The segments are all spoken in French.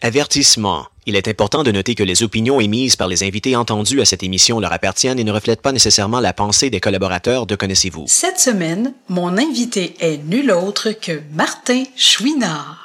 Avertissement. Il est important de noter que les opinions émises par les invités entendus à cette émission leur appartiennent et ne reflètent pas nécessairement la pensée des collaborateurs de Connaissez-vous. Cette semaine, mon invité est nul autre que Martin Chouinard.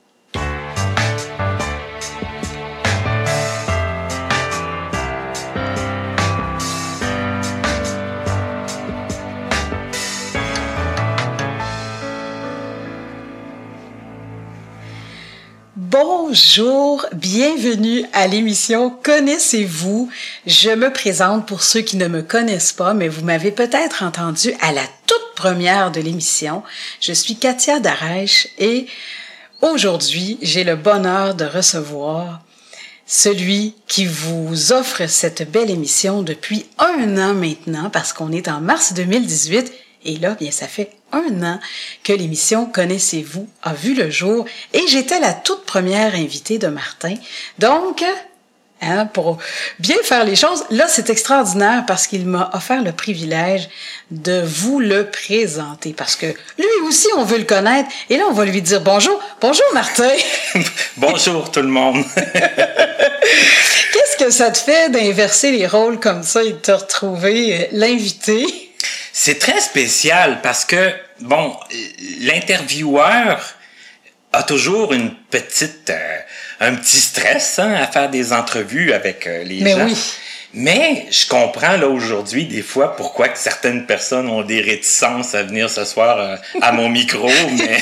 Bonjour, bienvenue à l'émission Connaissez-vous. Je me présente pour ceux qui ne me connaissent pas, mais vous m'avez peut-être entendu à la toute première de l'émission. Je suis Katia Darèche et aujourd'hui, j'ai le bonheur de recevoir celui qui vous offre cette belle émission depuis 1 an maintenant, parce qu'on est en mars 2018. Et là, bien, ça fait 1 an que l'émission Connaissez-vous a vu le jour et j'étais la toute première invitée de Martin. Donc, pour bien faire les choses, là, c'est extraordinaire parce qu'il m'a offert le privilège de vous le présenter parce que lui aussi, on veut le connaître. Et là, on va lui dire bonjour. Bonjour, Martin. Bonjour, tout le monde. Qu'est-ce que ça te fait d'inverser les rôles comme ça et de te retrouver l'invité? C'est très spécial parce que, bon, l'intervieweur a toujours un petit stress à faire des entrevues avec les gens. Oui. Mais je comprends là aujourd'hui des fois pourquoi que certaines personnes ont des réticences à venir ce soir à mon micro. Mais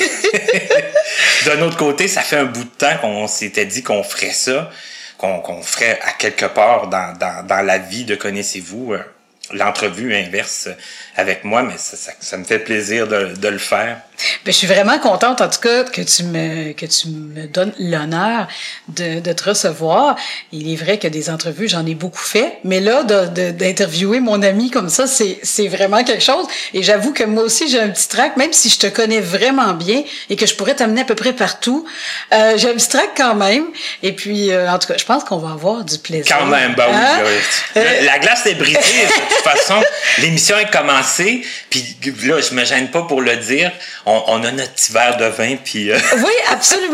d'un autre côté, ça fait un bout de temps qu'on s'était dit qu'on ferait ça, qu'on ferait à quelque part dans la vie de Connaissez-vous l'entrevue inverse avec moi, mais ça me fait plaisir de le faire. Ben, je suis vraiment contente, en tout cas, que tu me donnes l'honneur de te recevoir. Il est vrai que des entrevues, j'en ai beaucoup fait, mais là, d'interviewer mon ami comme ça, c'est vraiment quelque chose. Et j'avoue que moi aussi, j'ai un petit trac, même si je te connais vraiment bien et que je pourrais t'amener à peu près partout, j'ai un petit trac quand même. Et puis, en tout cas, je pense qu'on va avoir du plaisir. Quand même, bah oui. La glace est brisée, de toute façon. L'émission est commencée, puis là, je me gêne pas pour le dire. On a notre petit verre de vin, puis... Oui, absolument.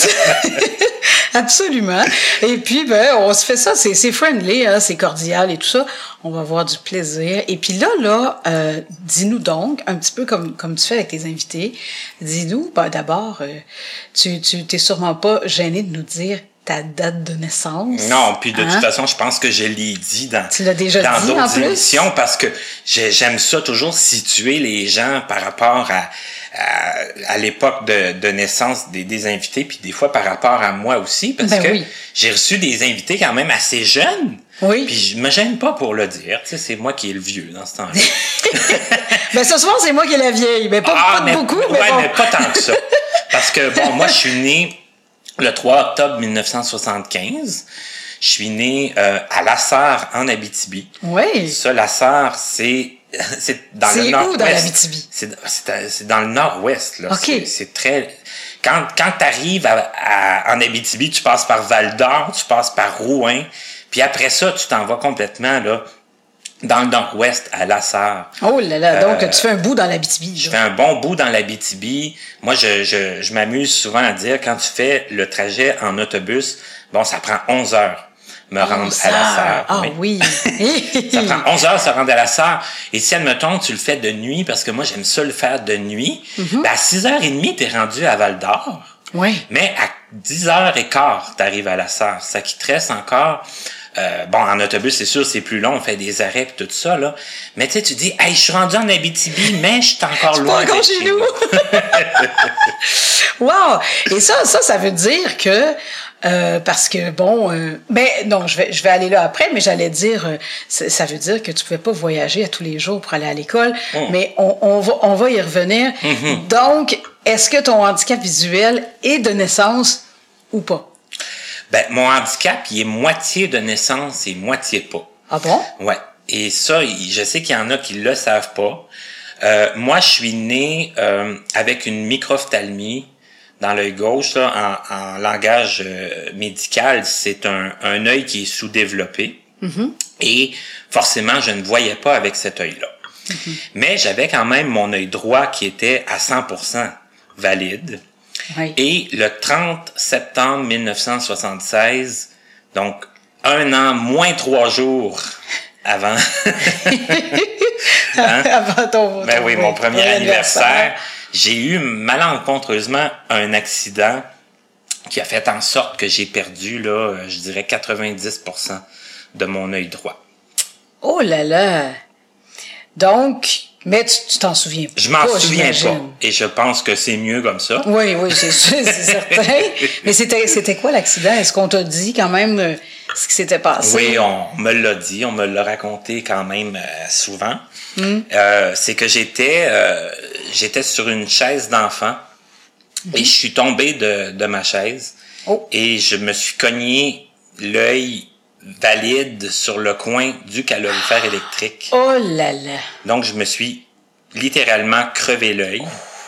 Absolument. Et puis, ben, on se fait ça, c'est friendly, c'est cordial et tout ça. On va avoir du plaisir. Et puis là, dis-nous donc, un petit peu comme tu fais avec tes invités, dis-nous, ben, d'abord, tu t'es sûrement pas gêné de nous dire ta date de naissance. Non, puis de toute façon, je pense que je l'ai dit dans d'autres émissions parce que j'aime ça toujours situer les gens par rapport à l'époque de naissance des invités, puis des fois par rapport à moi aussi, parce que j'ai reçu des invités quand même assez jeunes. Oui. Puis je me gêne pas pour le dire, tu sais, c'est moi qui est le vieux dans ce temps-là. Ben ce soir, c'est moi qui est la vieille, mais pas beaucoup, mais bon. Mais pas tant que ça. Parce que bon, moi je suis né le 3 octobre 1975. Je suis né à La Sarre, en Abitibi. Oui. Ça, La Sarre, c'est dans le nord-ouest. C'est où dans l'Abitibi? C'est dans le nord-ouest. Là. OK. C'est très... Quand t'arrives en Abitibi, tu passes par Val-d'Or, tu passes par Rouyn, puis après ça, tu t'en vas complètement là dans le nord-ouest, à La Sarre. Oh là là, donc tu fais un bout dans l'Abitibi. Je fais un bon bout dans l'Abitibi. Moi, je m'amuse souvent à dire, quand tu fais le trajet en autobus, bon, ça prend 11 heures me rendre à La Sarre. Ah oui. Ça prend 11 heures se rendre à La Sarre. Et si, admettons, tu le fais de nuit, parce que moi, j'aime ça le faire de nuit, ben à 6h30, t'es rendu à Val-d'Or. Oui. Mais à 10h15, t'arrives à La Sarre. Ça qui te reste encore... bon, en autobus, c'est sûr, c'est plus long, on fait des arrêts et tout ça, là. Mais tu sais, tu dis, hey, je suis rendu en Abitibi, mais je suis encore loin de chez nous. Wow! Et ça veut dire que, parce que bon, non, je vais aller là après, mais j'allais dire, ça veut dire que tu pouvais pas voyager à tous les jours pour aller à l'école, mais on va y revenir. Donc, est-ce que ton handicap visuel est de naissance ou pas? Ben, mon handicap, il est moitié de naissance et moitié pas. Ah bon? Ouais. Et ça, je sais qu'il y en a qui le savent pas. Moi, je suis né avec une microphthalmie dans l'œil gauche. Là, en langage médical, c'est un œil qui est sous-développé. Mm-hmm. Et forcément, je ne voyais pas avec cet œil-là. Mm-hmm. Mais j'avais quand même mon œil droit qui était à 100% valide. Oui. Et le 30 septembre 1976, donc 1 an moins 3 jours avant... Hein? Avant ton Ben oui, mon premier anniversaire, j'ai eu malencontreusement un accident qui a fait en sorte que j'ai perdu, là, je dirais 90% de mon œil droit. Oh là là! Donc, mais tu t'en souviens pas. Je m'en souviens j'imagine. pas. Et je pense que c'est mieux comme ça. Oui, c'est certain. Mais c'était quoi l'accident? Est-ce qu'on t'a dit quand même ce qui s'était passé? Oui, on me l'a dit, on me l'a raconté quand même souvent. C'est que j'étais sur une chaise d'enfant et je suis tombé de ma chaise et je me suis cogné l'œil valide sur le coin du calorifère électrique. Oh là là! Donc, je me suis littéralement crevé l'œil.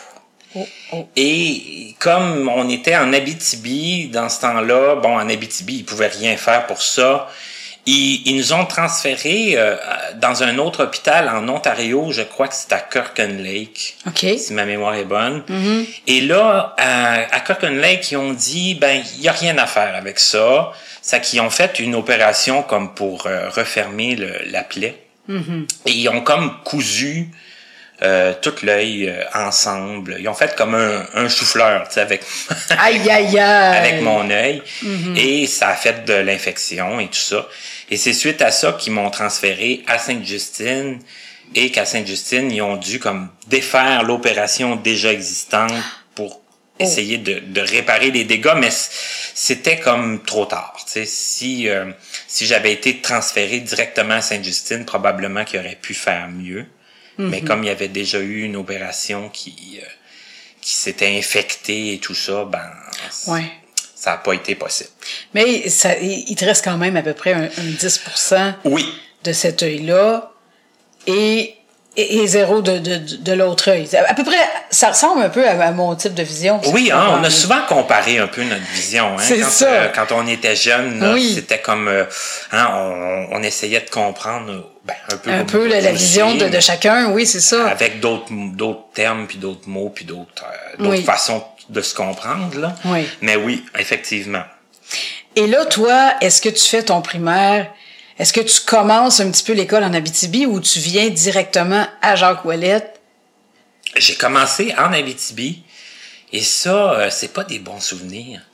Et comme on était en Abitibi dans ce temps-là, bon, en Abitibi, ils pouvaient rien faire pour ça. Ils nous ont transférés dans un autre hôpital en Ontario, je crois que c'est à Kirkland Lake, si ma mémoire est bonne. Et là, à Kirkland Lake, ils ont dit, ben, il n'y a rien à faire avec ça. C'est qu'ils ont fait une opération comme pour refermer la plaie. Et ils ont comme cousu tout l'œil ensemble. Ils ont fait comme un chou-fleur, tu sais, avec aïe, aïe, aïe. avec mon œil. Et ça a fait de l'infection et tout ça. Et c'est suite à ça qu'ils m'ont transféré à Sainte-Justine et qu'à Sainte-Justine, ils ont dû comme défaire l'opération déjà existante pour essayer de réparer les dégâts, mais c'était comme trop tard. Tu sais, si j'avais été transféré directement à Sainte-Justine, probablement qu'il aurait pu faire mieux. Mais comme il y avait déjà eu une opération qui s'était infectée et tout ça, ben ça n'a pas été possible. Mais il te reste quand même à peu près un 10% de cet œil-là et zéro de l'autre œil. À peu près, ça ressemble un peu à mon type de vision. Oui, on a souvent comparé un peu notre vision. Hein, c'est ça. Quand on était jeune, là, c'était comme... on essayait de comprendre un peu la vision de chacun, oui, c'est ça. Avec d'autres termes, puis d'autres mots, puis d'autres façons de se comprendre. Là. Oui. Mais oui, effectivement. Et là, toi, est-ce que tu fais ton primaire... Est-ce que tu commences un petit peu l'école en Abitibi ou tu viens directement à Jacques-Ouellette? J'ai commencé en Abitibi et ça, c'est pas des bons souvenirs.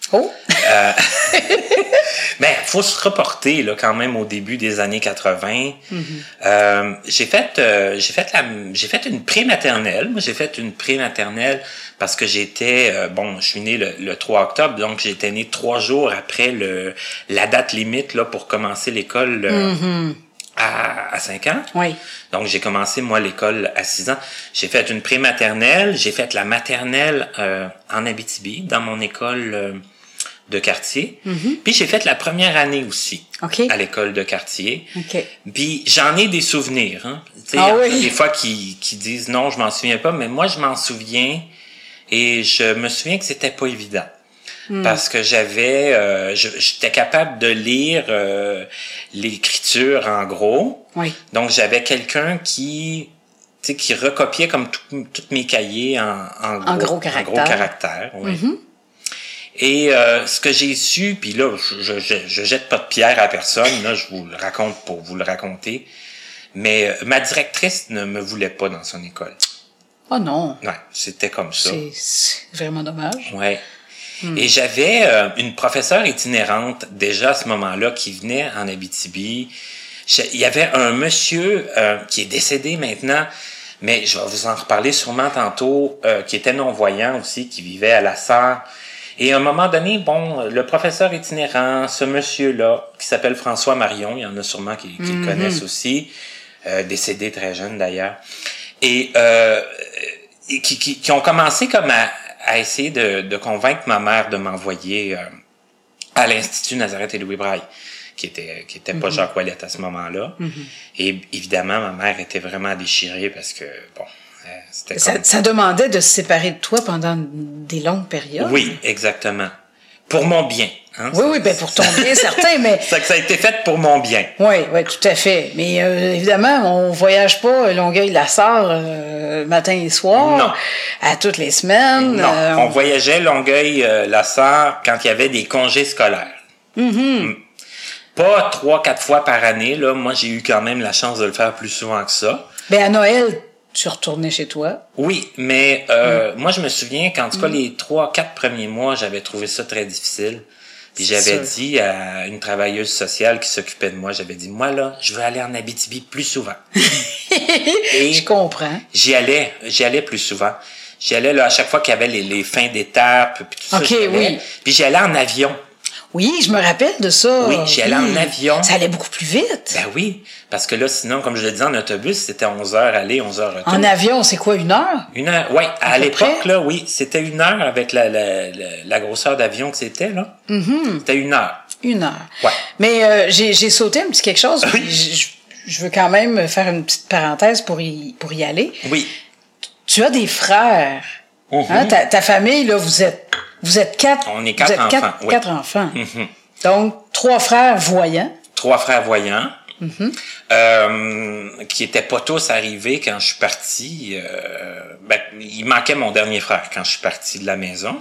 Mais faut se reporter là quand même au début des années 80. J'ai fait une prématernelle. Moi, j'ai fait une prématernelle parce que j'étais je suis né le 3 octobre, donc j'étais né 3 jours après la date limite là pour commencer l'école à 5 ans. Oui. Donc j'ai commencé moi l'école à 6 ans. J'ai fait une prématernelle, j'ai fait la maternelle en Abitibi dans mon école de quartier. Puis j'ai fait la première année aussi à l'école de quartier. Puis j'en ai des souvenirs. Hein. Il y a des fois qui disent non, je m'en souviens pas, mais moi je m'en souviens et je me souviens que c'était pas évident. Parce que j'étais capable de lire l'écriture en gros. Donc j'avais quelqu'un qui recopiait comme tous mes cahiers en gros caractère. Et ce que j'ai su, puis là, je jette pas de pierre à personne, là, je vous le raconte pour vous le raconter, mais ma directrice ne me voulait pas dans son école. Oh non! Ouais, c'était comme ça. C'est vraiment dommage. Ouais. Et j'avais une professeure itinérante déjà à ce moment-là qui venait en Abitibi. Il y avait un monsieur qui est décédé maintenant, mais je vais vous en reparler sûrement tantôt, qui était non-voyant aussi, qui vivait à La Sarre. Et à un moment donné, le professeur itinérant, ce monsieur-là, qui s'appelle François Marion, il y en a sûrement qui le connaissent aussi, décédé très jeune d'ailleurs, et qui ont commencé comme à essayer de convaincre ma mère de m'envoyer à l'Institut Nazareth et Louis Braille, qui était pas Jacques-Ouellette à ce moment-là. Et évidemment, ma mère était vraiment déchirée parce que, c'était ça demandait de se séparer de toi pendant des longues périodes. Oui, exactement. Pour mon bien. Hein, oui, ben pour ton bien, certain, mais... Ça a été fait pour mon bien. Oui, tout à fait. Mais évidemment, on voyage pas Longueuil-la-Sarre matin et soir, non. À toutes les semaines. Non, on voyageait Longueuil-la-Sarre quand il y avait des congés scolaires. Pas 3-4 fois par année. Là. Moi, j'ai eu quand même la chance de le faire plus souvent que ça. Ben à Noël, tu retournais chez toi. Oui, mais moi, je me souviens qu'en tout cas, les 3-4 premiers mois, j'avais trouvé ça très difficile. Puis j'avais dit à une travailleuse sociale qui s'occupait de moi, j'avais dit, moi, là, je veux aller en Abitibi plus souvent. Et je comprends. J'y allais plus souvent. J'y allais là, à chaque fois qu'il y avait les fins d'étape, puis tout ça. Oui. Puis j'y allais en avion. Oui, je me rappelle de ça. Oui, j'y allais en avion. Ça allait beaucoup plus vite. Ben oui, parce que là, sinon, comme je le disais, en autobus, c'était 11 heures aller, 11 heures retour. En avion, c'est quoi, 1 heure? 1 heure, oui. À l'époque, là, oui, c'était 1 heure avec la grosseur d'avion que c'était, là. C'était 1 heure. 1 heure. Ouais. Mais j'ai sauté un petit quelque chose. Je veux quand même faire une petite parenthèse pour y aller. Oui. Tu as des frères. Hein? Ta famille, là, vous êtes 4. On est 4 enfants. Oui. 4 enfants. Donc, 3 frères voyants. 3 frères voyants. Qui étaient pas tous arrivés quand je suis parti. Il manquait mon dernier frère quand je suis parti de la maison.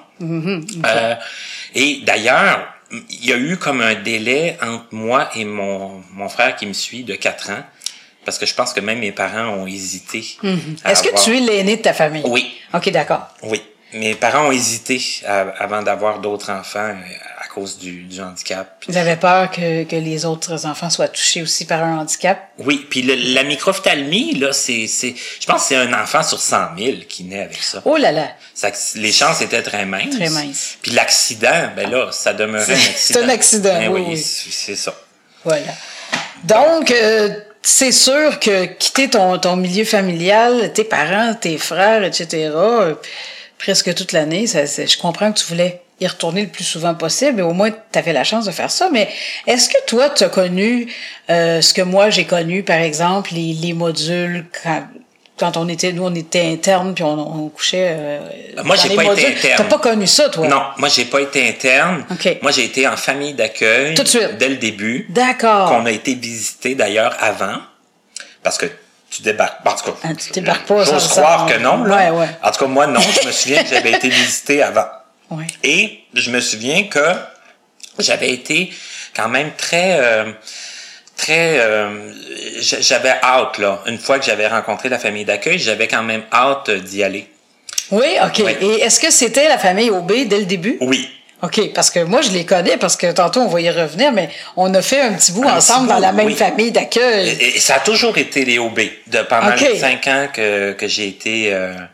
Et d'ailleurs, il y a eu comme un délai entre moi et mon frère qui me suit de 4 ans. Parce que je pense que même mes parents ont hésité. Est-ce que tu es l'aîné de ta famille? Oui. OK, d'accord. Oui. Mes parents ont hésité avant d'avoir d'autres enfants à cause du handicap. Ils avaient peur que les autres enfants soient touchés aussi par un handicap? Oui, puis la microphthalmie, là, je pense que c'est un enfant sur 100 000 qui naît avec ça. Oh là là! Les chances étaient très minces. Très minces. Puis l'accident, ben là, ça demeurait un accident. C'est un accident, ben oui. C'est ça. Voilà. Donc, c'est sûr que quitter ton milieu familial, tes parents, tes frères, etc., presque toute l'année, je comprends que tu voulais y retourner le plus souvent possible et au moins tu avais la chance de faire ça. Mais est-ce que toi, tu as connu ce que moi j'ai connu, par exemple, les modules quand on était internes puis on couchait moi, j'ai pas été interne. T'as pas connu ça, toi? Non, moi, j'ai pas été interne. Okay. Moi, j'ai été en famille d'accueil. Tout de suite? Dès le début. D'accord. Qu'on a été visité, d'ailleurs, avant. Parce que tu débarques. En tout cas, tu débarques pas. J'ose croire que non. Là. Ouais. En tout cas, moi, non. Je me souviens que j'avais été visité avant. Ouais. Et je me souviens que j'avais été quand même j'avais hâte, là. Une fois que j'avais rencontré la famille d'accueil, j'avais quand même hâte d'y aller. Oui, OK. Oui. Et est-ce que c'était la famille Aubé dès le début? Oui. OK, parce que moi, je les connais, parce que tantôt, on va y revenir, mais on a fait un petit bout ensemble dans la même famille d'accueil. Et ça a toujours été les Aubé. Pendant les 5 ans que j'ai été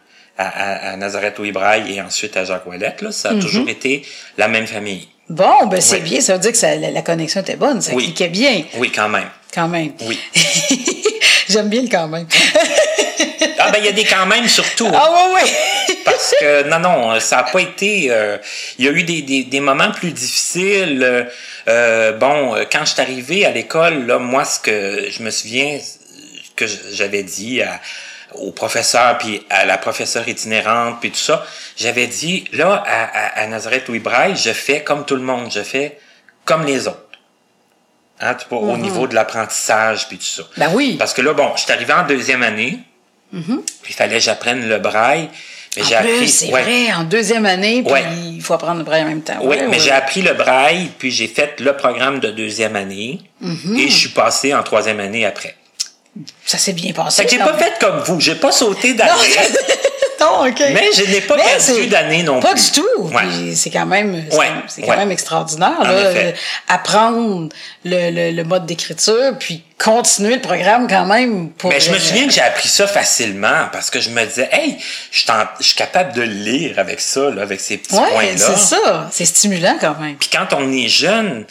à Nazareth-Ouibraille et ensuite à Jacques-Ouellette, là, ça a toujours été la même famille. Bon, ben c'est bien, ça veut dire que la connexion était bonne, ça cliquait bien. Oui, quand même. Quand même. Oui. J'aime bien le quand même. Ah ben il y a des quand même surtout. Ah oui. Parce que non, ça a pas été. Il y a eu des moments plus difficiles. Quand je suis arrivé à l'école, là, moi ce que je me souviens que j'avais dit au professeur puis à la professeure itinérante puis tout ça, j'avais dit là à Nazareth-Ouibraille, je fais comme tout le monde, je fais comme les autres. Hein, au niveau de l'apprentissage puis tout ça. Ben oui. Parce que là, bon, je suis arrivé en 2e année. Puis il fallait que j'apprenne le braille. Mais j'ai appris. C'est vrai, en 2e année, puis il faut apprendre le braille en même temps. Oui, mais j'ai appris le braille, puis j'ai fait le programme de 2e année. Et je suis passé en 3e année après. Ça s'est bien passé. Fait que j'ai pas fait comme vous. J'ai pas sauté d'année. Non, OK. Mais je n'ai pas perdu d'année non plus. Pas du tout. Ouais. Puis c'est quand même, quand même extraordinaire. Là, apprendre le mode d'écriture, puis continuer le programme quand même. Mais je me souviens que j'ai appris ça facilement parce que je me disais, hey, je suis capable de lire avec ça, là, avec ces petits points-là. Oui, c'est ça. C'est stimulant quand même. Puis quand on est jeune,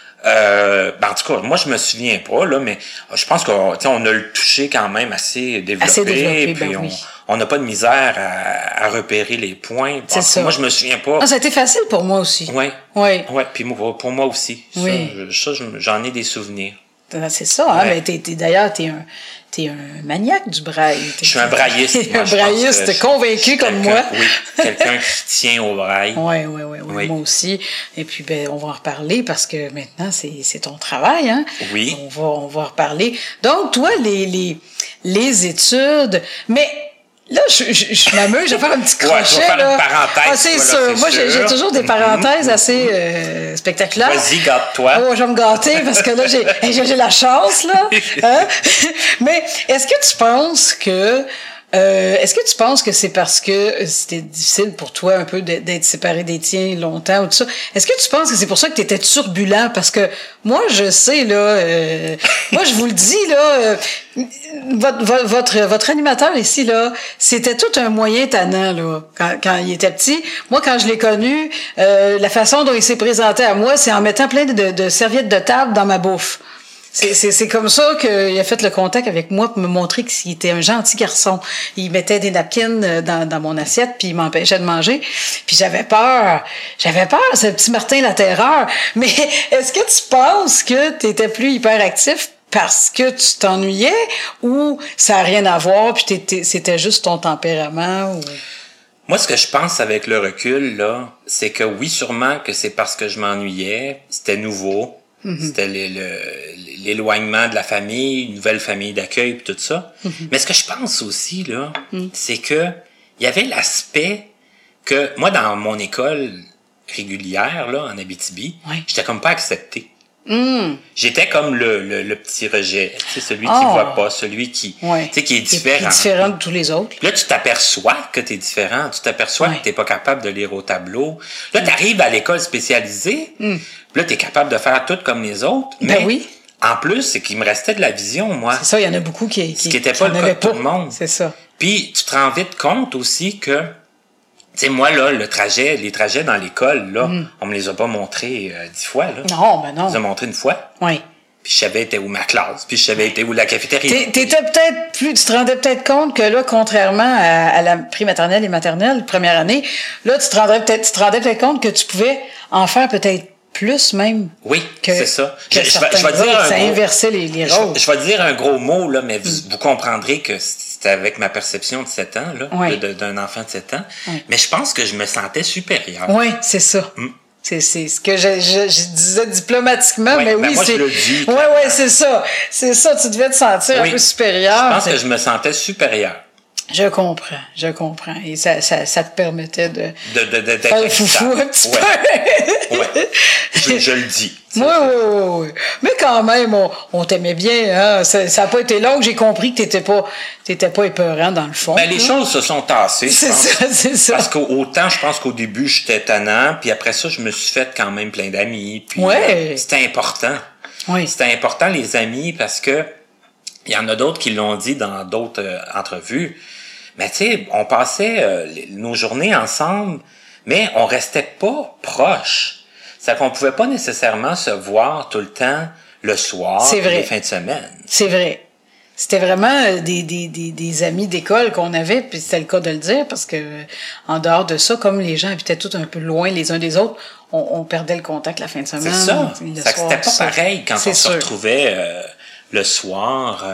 en tout cas, moi je me souviens pas là, mais je pense qu'on a le touché quand même assez développé, puis on n'a pas de misère à repérer les points. C'est ça. Moi je me souviens pas. Ah, ça a été facile pour moi aussi. Oui. Oui. Puis pour moi aussi. Oui. Ça j'en ai des souvenirs. C'est ça, hein? Ouais. Mais d'ailleurs, t'es un maniaque du braille. Je suis un brailliste. Un brailliste convaincu comme moi. Oui, quelqu'un qui tient au braille. Oui, Oui. moi aussi. Et puis, ben, on va en reparler parce que maintenant, c'est ton travail, hein? Oui. On va en reparler. Donc, toi, les études, mais là, je m'amuse, je vais faire un petit crochet. Tu vas faire là. une parenthèse. Ah, c'est sûr. Moi, j'ai toujours des parenthèses assez spectaculaires. Vas-y, gâte-toi. Oh, je vais me gâter parce que là, j'ai la chance, là. Hein? Mais est-ce que tu penses que c'est parce que c'était difficile pour toi un peu d'être séparé des tiens longtemps ou tout ça? Est-ce que tu penses que c'est pour ça que tu étais turbulent? Parce que moi, je sais, là, moi, je vous le dis, là, votre animateur ici, là, c'était tout un moyen tannant, là, quand il était petit. Moi, quand je l'ai connu, la façon dont il s'est présenté à moi, c'est en mettant plein de serviettes de table dans ma bouffe. C'est comme ça qu'il a fait le contact avec moi pour me montrer qu'il était un gentil garçon. Il mettait des napkins dans mon assiette, puis il m'empêchait de manger. Puis j'avais peur, ce petit Martin la terreur. Mais est-ce que tu penses que tu étais plus hyperactif parce que tu t'ennuyais ou ça n'a rien à voir, puis c'était juste ton tempérament? Ou... Moi, ce que je pense avec le recul, là, c'est que oui, sûrement que c'est parce que je m'ennuyais, c'était nouveau. C'était l'éloignement de la famille, une nouvelle famille d'accueil et tout ça. Mais ce que je pense aussi, là, c'est que il y avait l'aspect que moi, dans mon école régulière, là, en Abitibi, j'étais comme pas accepté. J'étais comme le petit rejet, tu sais, celui qui voit pas, celui qui, tu sais, qui est différent. Qui est différent de tous les autres. Là, tu t'aperçois que t'es différent, tu t'aperçois que t'es pas capable de lire au tableau. Là, t'arrives à l'école spécialisée, là, t'es capable de faire tout comme les autres. Mais oui. En plus, c'est qu'il me restait de la vision, moi. C'est ça, il y en a beaucoup qui ce qui était pas le cas de tout le monde. C'est ça. Puis, tu te rends vite compte aussi que, tu sais, moi, là, les trajets dans l'école, là, on me les a pas montrés 10 fois, là. Non, ben non. On les a montrés une fois. Oui. Puis je savais était où ma classe, puis je savais était où la cafétéria. Tu te rendais peut-être compte que là, contrairement à la prématernelle et maternelle, première année, là, tu te rendais peut-être compte que tu pouvais en faire peut-être plus même. Oui, c'est ça. Je vais dire ça inversait les rôles. Je vais dire un gros mot, là, mais vous comprendrez que c'était avec ma perception de 7 ans, là, d'un enfant de 7 ans. Mais je pense que je me sentais supérieur. Oui, c'est ça. C'est ce que je disais diplomatiquement, mais oui, moi, c'est... je le dis. Oui, c'est ça. C'est ça, tu devais te sentir un peu supérieur. Je pense que je me sentais supérieur. Je comprends. Et ça te permettait de faire le foufou un petit peu. Ouais. Je le dis. Oui. Mais quand même, on t'aimait bien, hein. Ça a pas été long que j'ai compris que t'étais pas épeurant dans le fond. Ben, les choses se sont tassées. C'est ça. Parce qu'autant, je pense qu'au début, j'étais tannant, puis après ça, je me suis fait quand même plein d'amis. Puis c'était important. Oui. C'était important, les amis, parce que il y en a d'autres qui l'ont dit dans d'autres entrevues. Mais tu sais, on passait nos journées ensemble, mais on restait pas proches. C'est qu'on pouvait pas nécessairement se voir tout le temps le soir, les fins de semaine. C'est vrai. C'était vraiment des amis d'école qu'on avait, puis c'était le cas de le dire, parce que en dehors de ça, comme les gens habitaient tous un peu loin les uns des autres, on perdait le contact la fin de semaine. C'est ça. C'était pas pareil quand on se retrouvait le soir.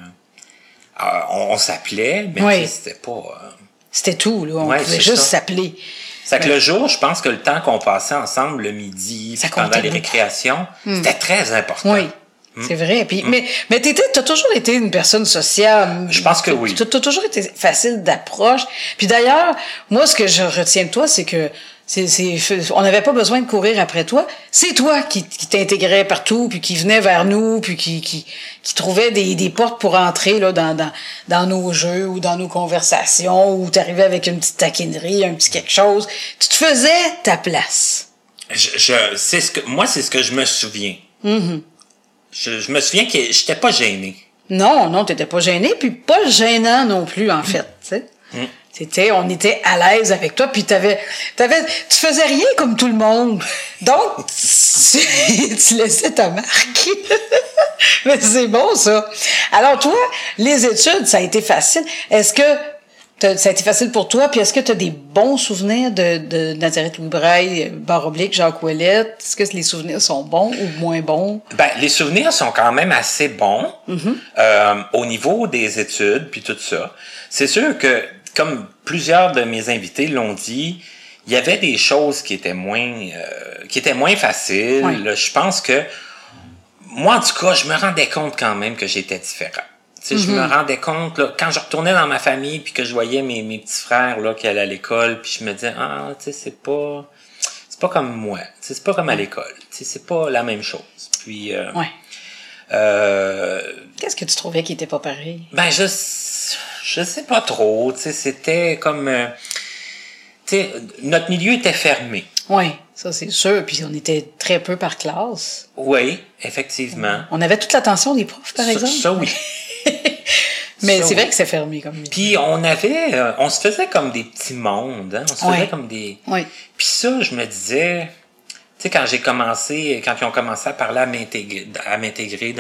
On s'appelait, mais c'était pas... C'était tout, là. On pouvait juste s'appeler. C'est que le jour, je pense que le temps qu'on passait ensemble, le midi, pendant les récréations, c'était très important. Oui, c'est vrai. Puis, mais t'as toujours été une personne sociable. Je pense que oui. T'as toujours été facile d'approche. Puis d'ailleurs, moi, ce que je retiens de toi, c'est que on n'avait pas besoin de courir après toi. C'est toi qui t'intégrais partout, puis qui venait vers nous, puis qui trouvait des portes pour entrer là dans nos jeux ou dans nos conversations, ou t'arrivais avec une petite taquinerie, un petit quelque chose. Tu te faisais ta place. C'est ce que je me souviens. Je me souviens que j'étais pas gêné. Non, t'étais pas gêné, puis pas gênant non plus, en fait, tu sais. On était à l'aise avec toi, puis tu faisais rien comme tout le monde. Donc, tu laissais ta marque. Mais c'est bon, ça. Alors, toi, les études, ça a été facile. Est-ce que Ça a été facile pour toi. Puis est-ce que tu as des bons souvenirs de Nazareth Louis Braille, barre oblique, Jacques Ouellette? Est-ce que les souvenirs sont bons ou moins bons? Ben, les souvenirs sont quand même assez bons au niveau des études puis tout ça. C'est sûr que, comme plusieurs de mes invités l'ont dit, il y avait des choses qui étaient moins faciles. Ouais. Je pense que moi, en tout cas, je me rendais compte quand même que j'étais différent. Tu sais, je me rendais compte, là, quand je retournais dans ma famille puis que je voyais mes petits frères là, qui allaient à l'école, puis je me disais, tu sais, c'est pas comme moi. Tu sais, c'est pas comme à l'école. Tu sais, c'est pas la même chose. Puis, qu'est-ce que tu trouvais qui était pas pareil? Ben, je sais pas trop. Tu sais, c'était comme... tu sais, notre milieu était fermé. Oui, ça c'est sûr. Puis on était très peu par classe. Oui, effectivement. On avait toute l'attention des profs, par exemple. Ça, oui. Mais Ça, c'est vrai oui. que c'est fermé comme milieu. Puis on se faisait comme des petits mondes, hein. On se faisait comme des... Oui. Puis ça, je me disais... Tu sais, quand ils ont commencé à parler à m'intégrer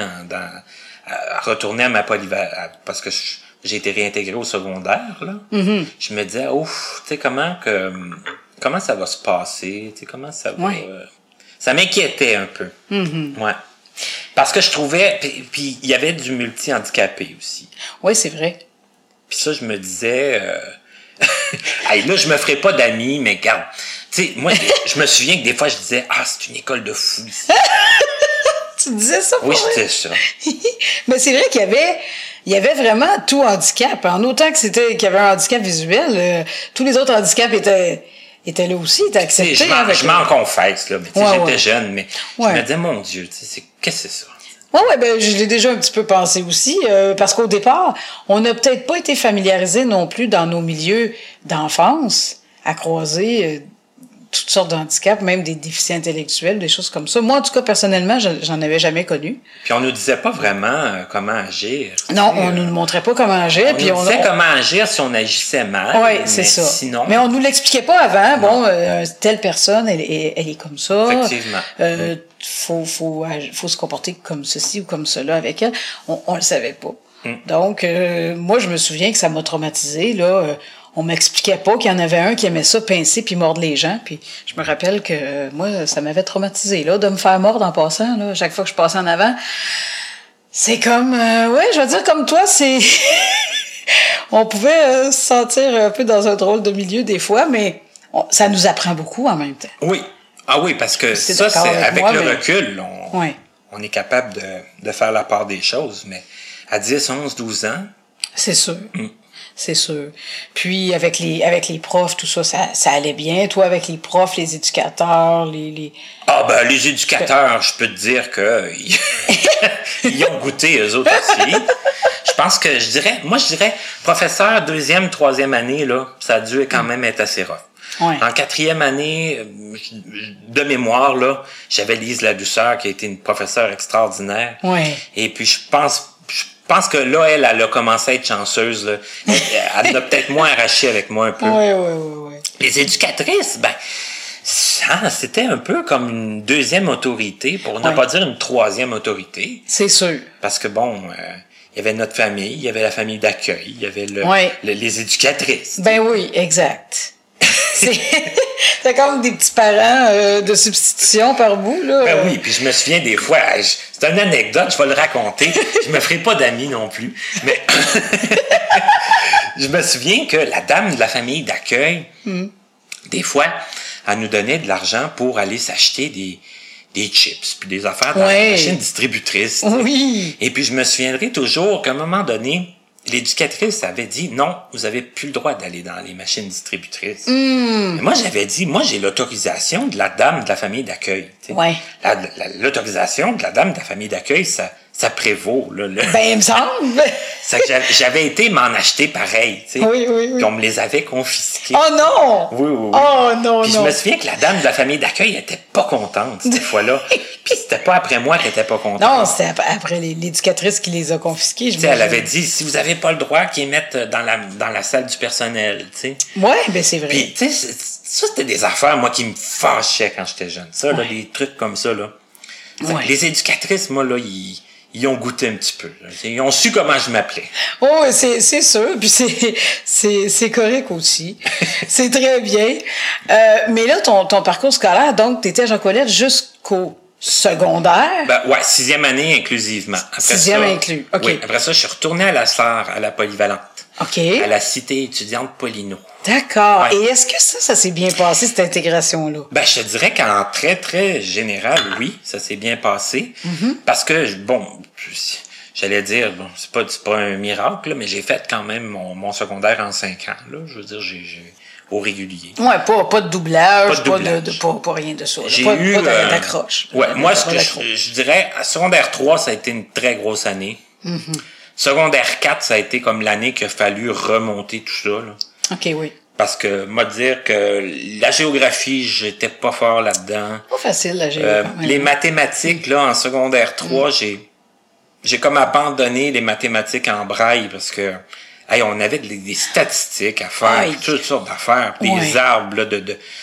à retourner à ma parce que j'ai été réintégré au secondaire, là. Mm-hmm. Je me disais, ouf, tu sais, comment ça va se passer, tu sais, comment ça va... ça m'inquiétait un peu. Mm-hmm. Ouais. Parce que je trouvais... Puis il y avait du multi-handicapé aussi. Oui, c'est vrai. Puis ça, je me disais... hey, là, je me ferai pas d'amis, mais regarde... Tu sais, moi, je me souviens que des fois, je disais, c'est une école de fous ici. Tu disais ça pour Oui, vrai? je disais ça. Mais c'est vrai qu'il y avait vraiment tout handicap. En autant qu'il y avait un handicap visuel, tous les autres handicaps étaient là aussi, étaient acceptés. Je m'en confesse, là, mais tu sais, j'étais jeune, mais je me disais, mon Dieu, tu sais, qu'est-ce que c'est ça? Oui, ben, je l'ai déjà un petit peu pensé aussi, parce qu'au départ, on n'a peut-être pas été familiarisés non plus dans nos milieux d'enfance à croiser toutes sortes de handicaps, même des déficits intellectuels, des choses comme ça. Moi, en tout cas, personnellement, j'en avais jamais connu. Puis on nous disait pas vraiment comment agir. Non, on nous montrait pas comment agir. On nous disait comment agir si on agissait mal. Oui, c'est ça. Sinon... Mais on nous l'expliquait pas avant. Bon, telle personne, elle est comme ça. Effectivement. Faut se comporter comme ceci ou comme cela avec elle. On le savait pas. Donc, moi, je me souviens que ça m'a traumatisée, là. On m'expliquait pas qu'il y en avait un qui aimait ça pincer puis mordre les gens. Puis je me rappelle que moi, ça m'avait traumatisé là, de me faire mordre en passant. Là, chaque fois que je passais en avant, c'est comme, je veux dire comme toi, c'est, on pouvait se sentir un peu dans un drôle de milieu des fois, mais ça nous apprend beaucoup en même temps. Oui, oui, parce que ça, c'est avec le recul, on est capable de faire la part des choses, mais à 10, 11, 12 ans, c'est sûr. C'est sûr. Puis, avec les profs, tout ça, ça allait bien. Toi, avec les profs, les éducateurs, les... les éducateurs, je peux te dire que ils ont goûté eux autres aussi. Je pense que je dirais, professeur 2e, 3e année, là, ça a dû quand même être assez rough. Ouais. En 4e année, de mémoire, là, j'avais Lise Ladouceur, qui a été une professeure extraordinaire. Ouais. Et puis, je pense que là, elle a commencé à être chanceuse. Là. Elle a peut-être moins arraché avec moi un peu. Oui. Les éducatrices, c'était un peu comme une 2e autorité, pour ne pas dire une 3e autorité. C'est sûr. Parce que il y avait notre famille, il y avait la famille d'accueil, il y avait les éducatrices. Ben oui, exact. C'est comme des petits parents de substitution par bout, là. Ben oui, puis je me souviens des fois, c'est une anecdote, je vais le raconter. Je me ferai pas d'amis non plus, mais je me souviens que la dame de la famille d'accueil, des fois, elle nous donnait de l'argent pour aller s'acheter des chips, puis des affaires dans la machine distributrice. Oui. Et puis je me souviendrai toujours qu'à un moment donné, l'éducatrice avait dit, non, vous avez plus le droit d'aller dans les machines distributrices. Mais moi, j'avais dit, moi, j'ai l'autorisation de la dame de la famille d'accueil. Ouais. L'autorisation de la dame de la famille d'accueil, ça prévaut. Là, Ben, il me semble. C'est que j'avais été m'en acheter pareil. Tu sais. Oui. Puis on me les avait confisqués. Oh non! Oui. Oh non, Puis je me souviens que la dame de la famille d'accueil était pas contente cette fois-là. Puis c'était pas après moi qu'elle était pas contente. Non, c'était après l'éducatrice qui les a confisqués. Elle avait dit, si vous avez pas le droit, qu'ils mettent dans la salle du personnel. T'sais. Ouais, ben c'est vrai. Puis tu sais, ça c'était des affaires, moi, qui me fâchaient quand j'étais jeune. Ça, là, des trucs comme ça, là. Les éducatrices, moi, là, ils ils ont goûté un petit peu. Là. Ils ont su comment je m'appelais. Oh, c'est sûr. Puis c'est correct aussi. C'est très bien. Mais là, ton parcours scolaire, donc, tu étais à Jean-Colette jusqu'au secondaire? Ben, ouais, 6e année inclusivement. Après 6e inclus, OK. Oui, après ça, je suis retourné à la SAR, à la polyvalente. OK. À la cité étudiante Paulino. D'accord. Ouais. Et est-ce que ça s'est bien passé, cette intégration-là? Ben, je te dirais qu'en très, très général, oui, ça s'est bien passé. Parce que, bon, j'allais dire, bon, c'est pas un miracle, là, mais j'ai fait quand même mon secondaire en 5 ans, là. Je veux dire, j'ai au régulier. Ouais, pas de doublage, Pas de doublage. pas rien de ça. J'ai pas eu d'accroche. Ouais, moi, ce que je dirais, à secondaire 3, ça a été une très grosse année. Secondaire 4, ça a été comme l'année qu'il a fallu remonter tout ça, là. OK, oui. Parce que, moi, dire que la géographie, j'étais pas fort là-dedans. Pas facile, la géographie. Les mathématiques, là, en secondaire 3, j'ai comme abandonné les mathématiques en braille parce que, hey, on avait des statistiques à faire, toutes sortes d'affaires, des arbres, là,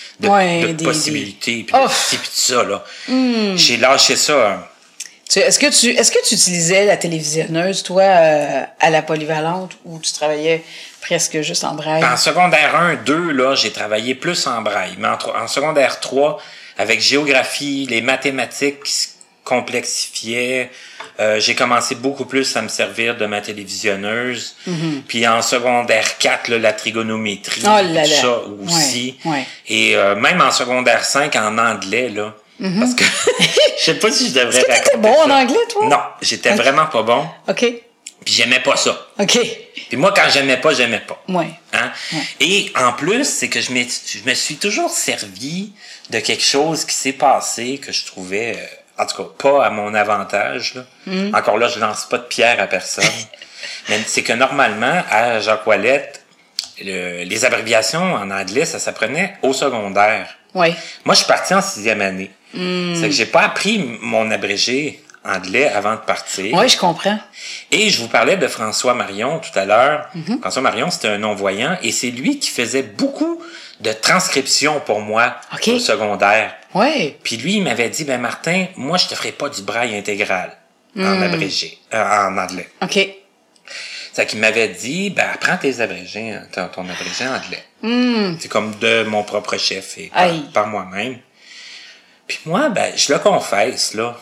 de possibilités, puis de ci, puis de ça, là. J'ai lâché ça. Est-ce que tu utilisais la télévisionneuse, toi, à la polyvalente, ou tu travaillais presque juste en braille? En secondaire 1, 2, là, j'ai travaillé plus en braille. Mais en secondaire 3, avec géographie, les mathématiques qui se complexifiaient, j'ai commencé beaucoup plus à me servir de ma télévisionneuse. Puis en secondaire 4, là, la trigonométrie, tout ça aussi. Ouais. Et même en secondaire 5, en anglais, là, parce que je sais pas si je devrais raconter. T'étais bon en anglais, toi? Non, j'étais vraiment pas bon. OK. Puis j'aimais pas ça. OK. Puis moi, quand j'aimais pas, j'aimais pas. Ouais. Hein? Ouais. Et en plus, c'est que je me suis toujours servi de quelque chose qui s'est passé que je trouvais, en tout cas, pas à mon avantage. Là. Encore là, je lance pas de pierre à personne. Mais c'est que normalement, à Jacques-Ouellette, les abréviations en anglais, ça s'apprenait au secondaire. Oui. Moi, je suis parti en 6e année. C'est que j'ai pas appris mon abrégé anglais avant de partir. Oui, je comprends. Et je vous parlais de François Marion tout à l'heure. François Marion, c'était un non-voyant et c'est lui qui faisait beaucoup de transcriptions pour moi au secondaire. Oui. Puis lui, il m'avait dit, ben Martin, moi, je te ferai pas du braille intégral en abrégé, en anglais. OK. C'est qu'il m'avait dit, ben apprends tes abrégés, ton abrégé anglais. C'est comme de mon propre chef et par moi-même. Puis moi, ben, je le confesse, là.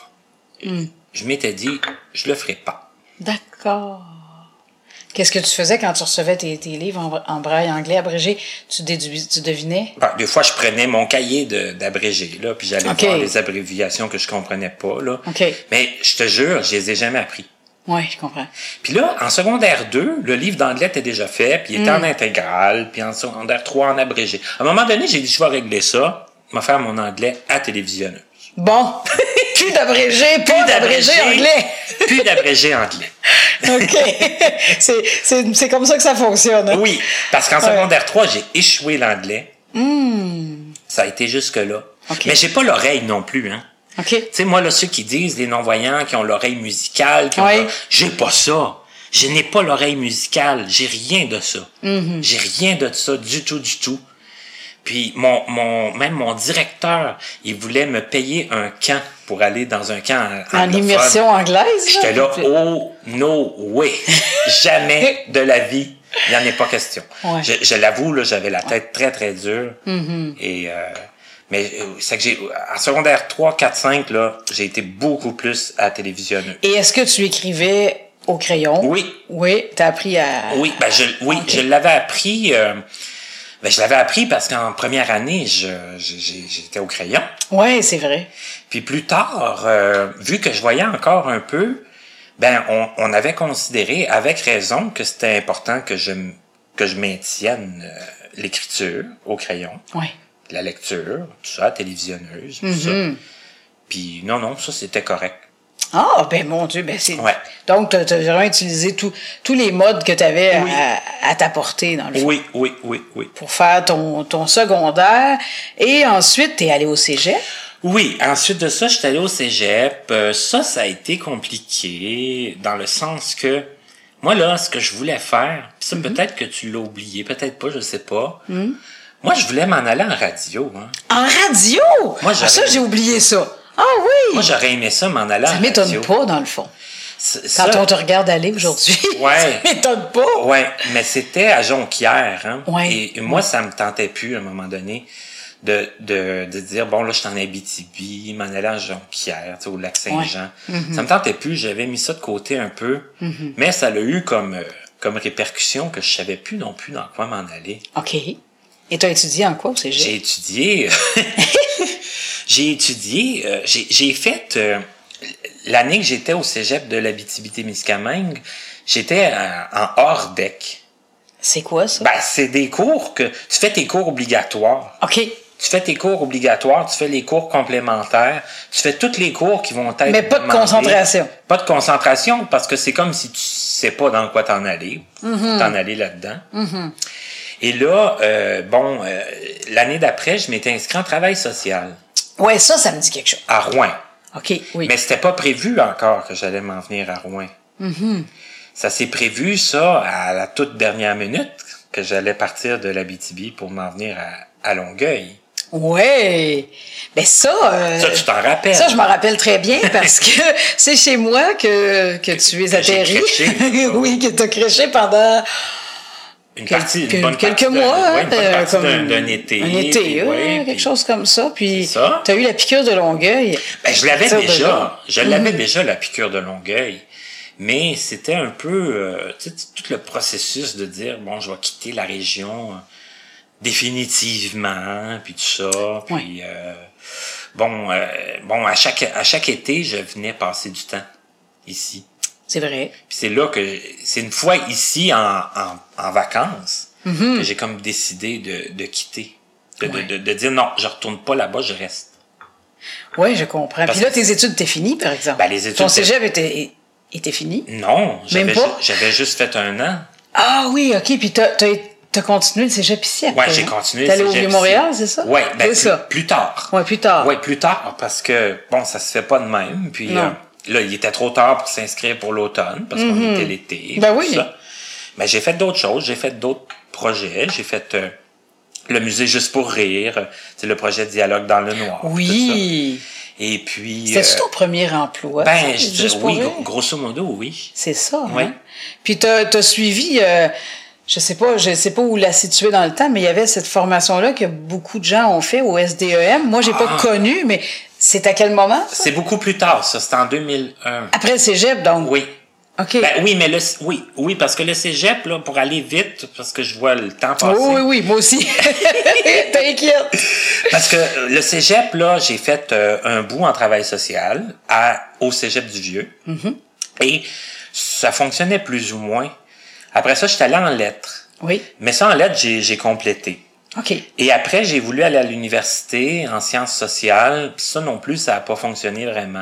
Je m'étais dit, je le ferai pas. D'accord. Qu'est-ce que tu faisais quand tu recevais tes livres en braille anglais abrégé? Tu devinais? Ben, des fois, je prenais mon cahier d'abrégé, là, puis j'allais voir les abréviations que je comprenais pas, là. Mais je te jure, je les ai jamais appris. Oui, je comprends. Puis là, en secondaire 2, le livre d'anglais était déjà fait, puis il était en intégral, puis en secondaire 3, en abrégé. À un moment donné, j'ai dit, je vais régler ça, je vais faire mon anglais à télévisionneuse. Bon, plus d'abrégé, pas d'abrégé anglais. Plus d'abrégé anglais. OK. C'est comme ça que ça fonctionne. Hein? Oui, parce qu'en secondaire 3, j'ai échoué l'anglais. Ça a été jusque-là. Mais j'ai pas l'oreille non plus, hein. Tu sais, moi, là, ceux qui disent, les non-voyants, qui ont l'oreille musicale, j'ai pas ça. Je n'ai pas l'oreille musicale. J'ai rien de ça. J'ai rien de ça du tout. Puis même mon directeur, il voulait me payer un camp pour aller dans un camp en immersion anglaise. J'étais là, oh no way, jamais de la vie, il n'y en est pas question. Je l'avoue, là, j'avais la tête très très dure. Et mais c'est que en secondaire 3, 4, 5, là, j'ai été beaucoup plus à télévisionneuse. Et est-ce que tu écrivais au crayon? Oui. Oui, t'as appris à... Oui, je l'avais appris... je l'avais appris parce qu'en première année, j'étais au crayon. Oui, c'est vrai. Puis plus tard, vu que je voyais encore un peu, ben on avait considéré, avec raison, que c'était important que je maintienne l'écriture au crayon. Oui. La lecture, tout ça, télévisionneuse, tout ça. Puis non, ça, c'était correct. Ah, ben mon Dieu, ben c'est... Ouais. Donc, tu as vraiment utilisé tous les modes que tu avais à t'apporter, dans le fond. Oui. Pour faire ton secondaire. Et ensuite, tu es allé au cégep? Oui, ensuite de ça, je suis allé au cégep. Ça a été compliqué dans le sens que, moi, là, ce que je voulais faire, pis ça, peut-être que tu l'as oublié, peut-être pas, je sais pas. Moi, je voulais m'en aller en radio. Hein. En radio? Moi, ça, j'ai oublié ça. Ah oui! Moi, j'aurais aimé ça, m'en aller en radio. Ça m'étonne pas, dans le fond. Quand on te regarde aller aujourd'hui, ouais, ça m'étonne pas. Ouais, mais c'était à Jonquière, hein. Ouais. Et moi, ça me tentait plus, à un moment donné, de dire, bon, là, je suis en Abitibi, m'en aller à Jonquière, tu sais, au Lac-Saint-Jean. Ouais. Ça me tentait plus, j'avais mis ça de côté un peu. Mais ça l'a eu comme répercussion que je savais plus non plus dans quoi m'en aller. OK. Et tu as étudié en quoi au cégep? J'ai étudié... j'ai fait... l'année que j'étais au cégep de l'Abitibi-Témiscamingue, j'étais en hors deck. C'est quoi, ça? Ben, c'est des cours que... Tu fais tes cours obligatoires. OK. Tu fais tes cours obligatoires, tu fais les cours complémentaires, tu fais tous les cours qui vont être... Mais pas de concentration. Pas de concentration, parce que c'est comme si tu sais pas dans quoi t'en aller. T'en aller là-dedans. Et là, l'année d'après, je m'étais inscrit en travail social. Ouais, ça me dit quelque chose. À Rouen. OK, oui. Mais c'était pas prévu encore que j'allais m'en venir à Rouen. Ça s'est prévu, ça, à la toute dernière minute, que j'allais partir de l'Abitibi pour m'en venir à Longueuil. Ouais. Ben ça... Ça, tu t'en rappelles. Ça, je m'en rappelle très bien parce que c'est chez moi que tu es atterri. Oui, que tu as créché pendant... quelques mois, d'un été. Un été, puis, quelque chose comme ça. Puis, ça. tu as eu la piqûre de Longueuil. Ben, je l'avais déjà. Je l'avais déjà, la piqûre de Longueuil. Mais c'était un peu, tout le processus de dire, bon, je vais quitter la région définitivement, puis tout ça. Puis, à chaque été, je venais passer du temps ici. C'est vrai. Puis c'est là que c'est une fois ici en vacances que j'ai comme décidé de quitter, de dire non, je retourne pas là-bas, je reste. Oui, je comprends. Puis là, tes études étaient finies, par exemple. Ben, les études ton cégep était fini? Non, Même pas? J'avais juste fait 1 an. Ah oui, OK. Puis t'as continué le cégep ici après? Ouais, j'ai continué le cégep cégep. T'es allé au Vieux-Montréal, c'est ça? Ouais, ben, c'est ça. Plus tard. Ouais, plus tard. Ouais, plus tard, parce que, bon, ça se fait pas de même. Puis là, il était trop tard pour s'inscrire pour l'automne, parce qu'on était l'été. Ben oui. Ça. Mais j'ai fait d'autres choses, j'ai fait d'autres projets. J'ai fait le musée Juste pour rire, c'est le projet Dialogue dans le noir. Oui. Et puis... C'était-tu ton premier emploi? Ben, oui, grosso modo, oui. C'est ça, oui. Hein? Puis t'as suivi... je sais pas où la situer dans le temps, mais il y avait cette formation-là que beaucoup de gens ont fait au SDEM. Moi, j'ai pas connu, mais c'est à quel moment, ça? C'est beaucoup plus tard, ça. C'était en 2001. Après le cégep, donc? Oui. OK. Ben, oui, mais oui, parce que le cégep, là, pour aller vite, parce que je vois le temps passer. Oui, moi aussi. T'inquiète. Parce que le cégep, là, j'ai fait un bout en travail social au cégep du Vieux. Et ça fonctionnait plus ou moins. Après ça, j'étais allé en lettres. Oui. Mais ça, en lettres, j'ai complété. OK. Et après, j'ai voulu aller à l'université en sciences sociales. Puis ça non plus, ça n'a pas fonctionné vraiment.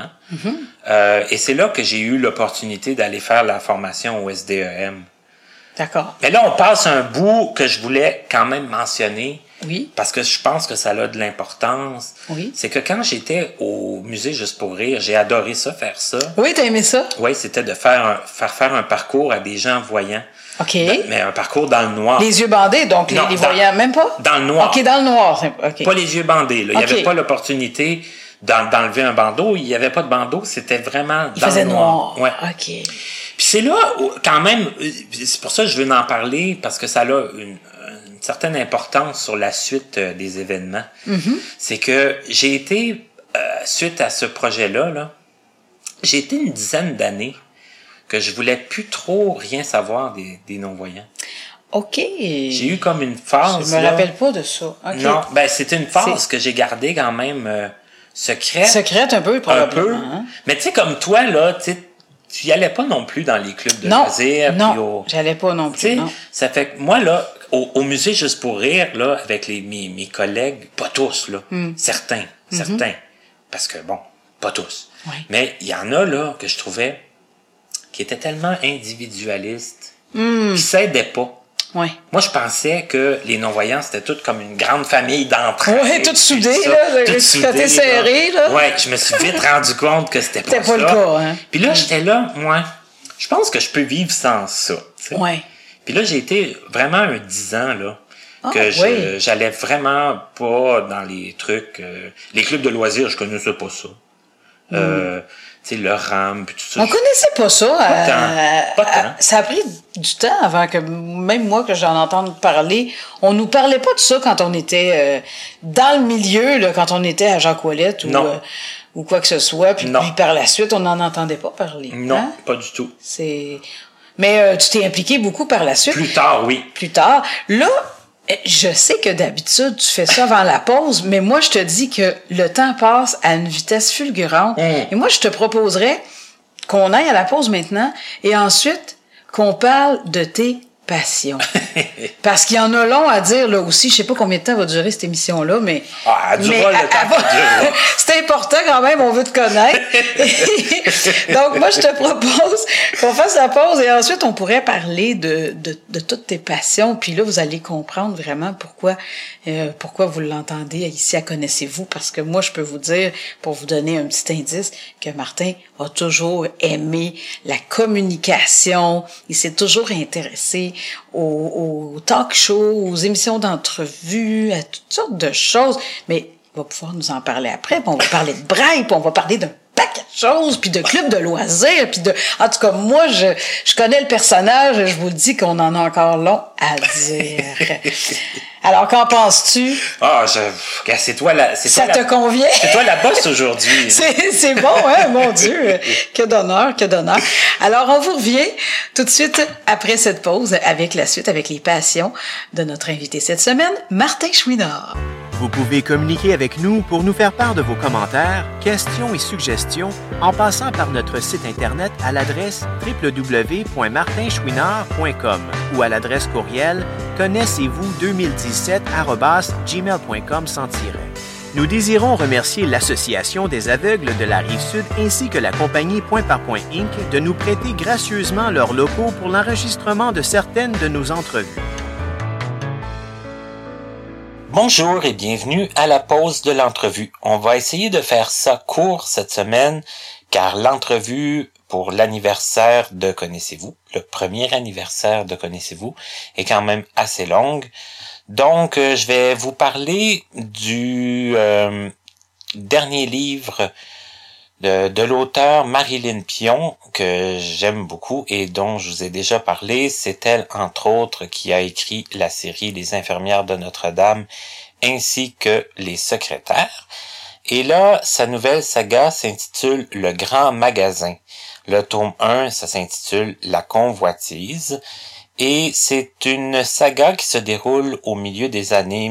Et c'est là que j'ai eu l'opportunité d'aller faire la formation au SDEM. D'accord. Mais là, on passe un bout que je voulais quand même mentionner. Oui. Parce que je pense que ça a de l'importance. Oui. C'est que quand j'étais au musée Juste pour rire, j'ai adoré ça, faire ça. Oui, t'as aimé ça? Oui, c'était de faire un parcours à des gens voyants. OK. Mais un parcours dans le noir. Les yeux bandés, donc les voyants, même pas? Dans le noir. OK, dans le noir. Okay. Pas les yeux bandés. Là. Il n'y avait pas l'opportunité d'enlever un bandeau. Il n'y avait pas de bandeau. C'était vraiment dans le noir. Ouais. OK. Puis c'est là, quand même, c'est pour ça que je veux en parler, parce que ça a une certaine importance sur la suite des événements. C'est que j'ai été, suite à ce projet-là, j'ai été une dizaine d'années que je voulais plus trop rien savoir des non-voyants. OK. J'ai eu comme une phase. Je me rappelle pas de ça. Okay. Non, ben c'était une phase que j'ai gardée quand même secrète. Secrète un peu, probablement. Un peu. Hein? Mais tu sais, comme toi, là, tu y allais pas non plus dans les clubs de loisirs. Non, j'allais pas non plus. Non. Ça fait que moi, là, au musée Juste pour rire, là, avec mes collègues, pas tous, là, certains, parce que bon, pas tous. Oui. Mais il y en a, là, que je trouvais qui étaient tellement individualistes, qui s'aidaient pas. Ouais. Moi, je pensais que les non-voyants, c'était toutes comme une grande famille d'entraide. Oui, toutes soudées, là. Toutes soudées, serrées, là. Oui, je me suis vite rendu compte que c'était pas ça. le cas, hein. Puis là, j'étais là, moi, je pense que je peux vivre sans ça. Oui. Puis là, j'ai été vraiment 10 ans, là, que j'allais vraiment pas dans les trucs... les clubs de loisirs, je connaissais pas ça. Tu le RAM, puis tout ça. On connaissait pas ça. Pas tant. Ça a pris du temps avant que, même moi, que j'en entende parler. On nous parlait pas de ça quand on était dans le milieu, là, quand on était à Jacques Ouellette ou quoi que ce soit. Puis par la suite, on n'en entendait pas parler. Non, pas du tout. Mais tu t'es impliqué beaucoup par la suite. Plus tard, oui. Plus tard. Là, je sais que d'habitude, tu fais ça avant la pause, mais moi, je te dis que le temps passe à une vitesse fulgurante. Et moi, je te proposerais qu'on aille à la pause maintenant et ensuite qu'on parle de tes passions. Parce qu'il y en a long à dire, là aussi. Je sais pas combien de temps va durer cette émission-là, mais... elle durera le temps. C'est important quand même, on veut te connaître. Donc, moi, je te propose qu'on fasse la pause et ensuite, on pourrait parler de toutes tes passions. Puis là, vous allez comprendre vraiment pourquoi vous l'entendez ici à Connaissez-vous. Parce que moi, je peux vous dire, pour vous donner un petit indice, que Martin a toujours aimé la communication. Il s'est toujours intéressé aux talk shows, aux émissions d'entrevue, à toutes sortes de choses. Mais il va pouvoir nous en parler après. Puis on va parler de braille, puis on va parler d'un paquet de choses, puis de clubs de loisirs, puis en tout cas, moi, je connais le personnage et je vous le dis qu'on en a encore long à dire. Alors, qu'en penses-tu? C'est toi te convient? C'est toi la bosse aujourd'hui. C'est bon, hein, mon Dieu. Que d'honneur, que d'honneur. Alors, on vous revient tout de suite après cette pause avec la suite, avec les passions de notre invité cette semaine, Martin Chouinard. Vous pouvez communiquer avec nous pour nous faire part de vos commentaires, questions et suggestions en passant par notre site Internet à l'adresse www.martinchouinard.com ou à l'adresse courriel connaissez-vous2017@gmail.com sans tiret. Nous désirons remercier l'Association des aveugles de la Rive-Sud ainsi que la compagnie Point par Point Inc. de nous prêter gracieusement leurs locaux pour l'enregistrement de certaines de nos entrevues. Bonjour et bienvenue à la pause de l'entrevue. On va essayer de faire ça court cette semaine car l'entrevue pour l'anniversaire de Connaissez-vous, le premier anniversaire de Connaissez-vous, est quand même assez longue. Donc, je vais vous parler du dernier livre de l'auteure Marilyn Pion, que j'aime beaucoup et dont je vous ai déjà parlé. C'est elle, entre autres, qui a écrit la série Les infirmières de Notre-Dame ainsi que Les secrétaires. Et là, sa nouvelle saga s'intitule Le Grand Magasin. Le tome 1, ça s'intitule La Convoitise. Et c'est une saga qui se déroule au milieu des années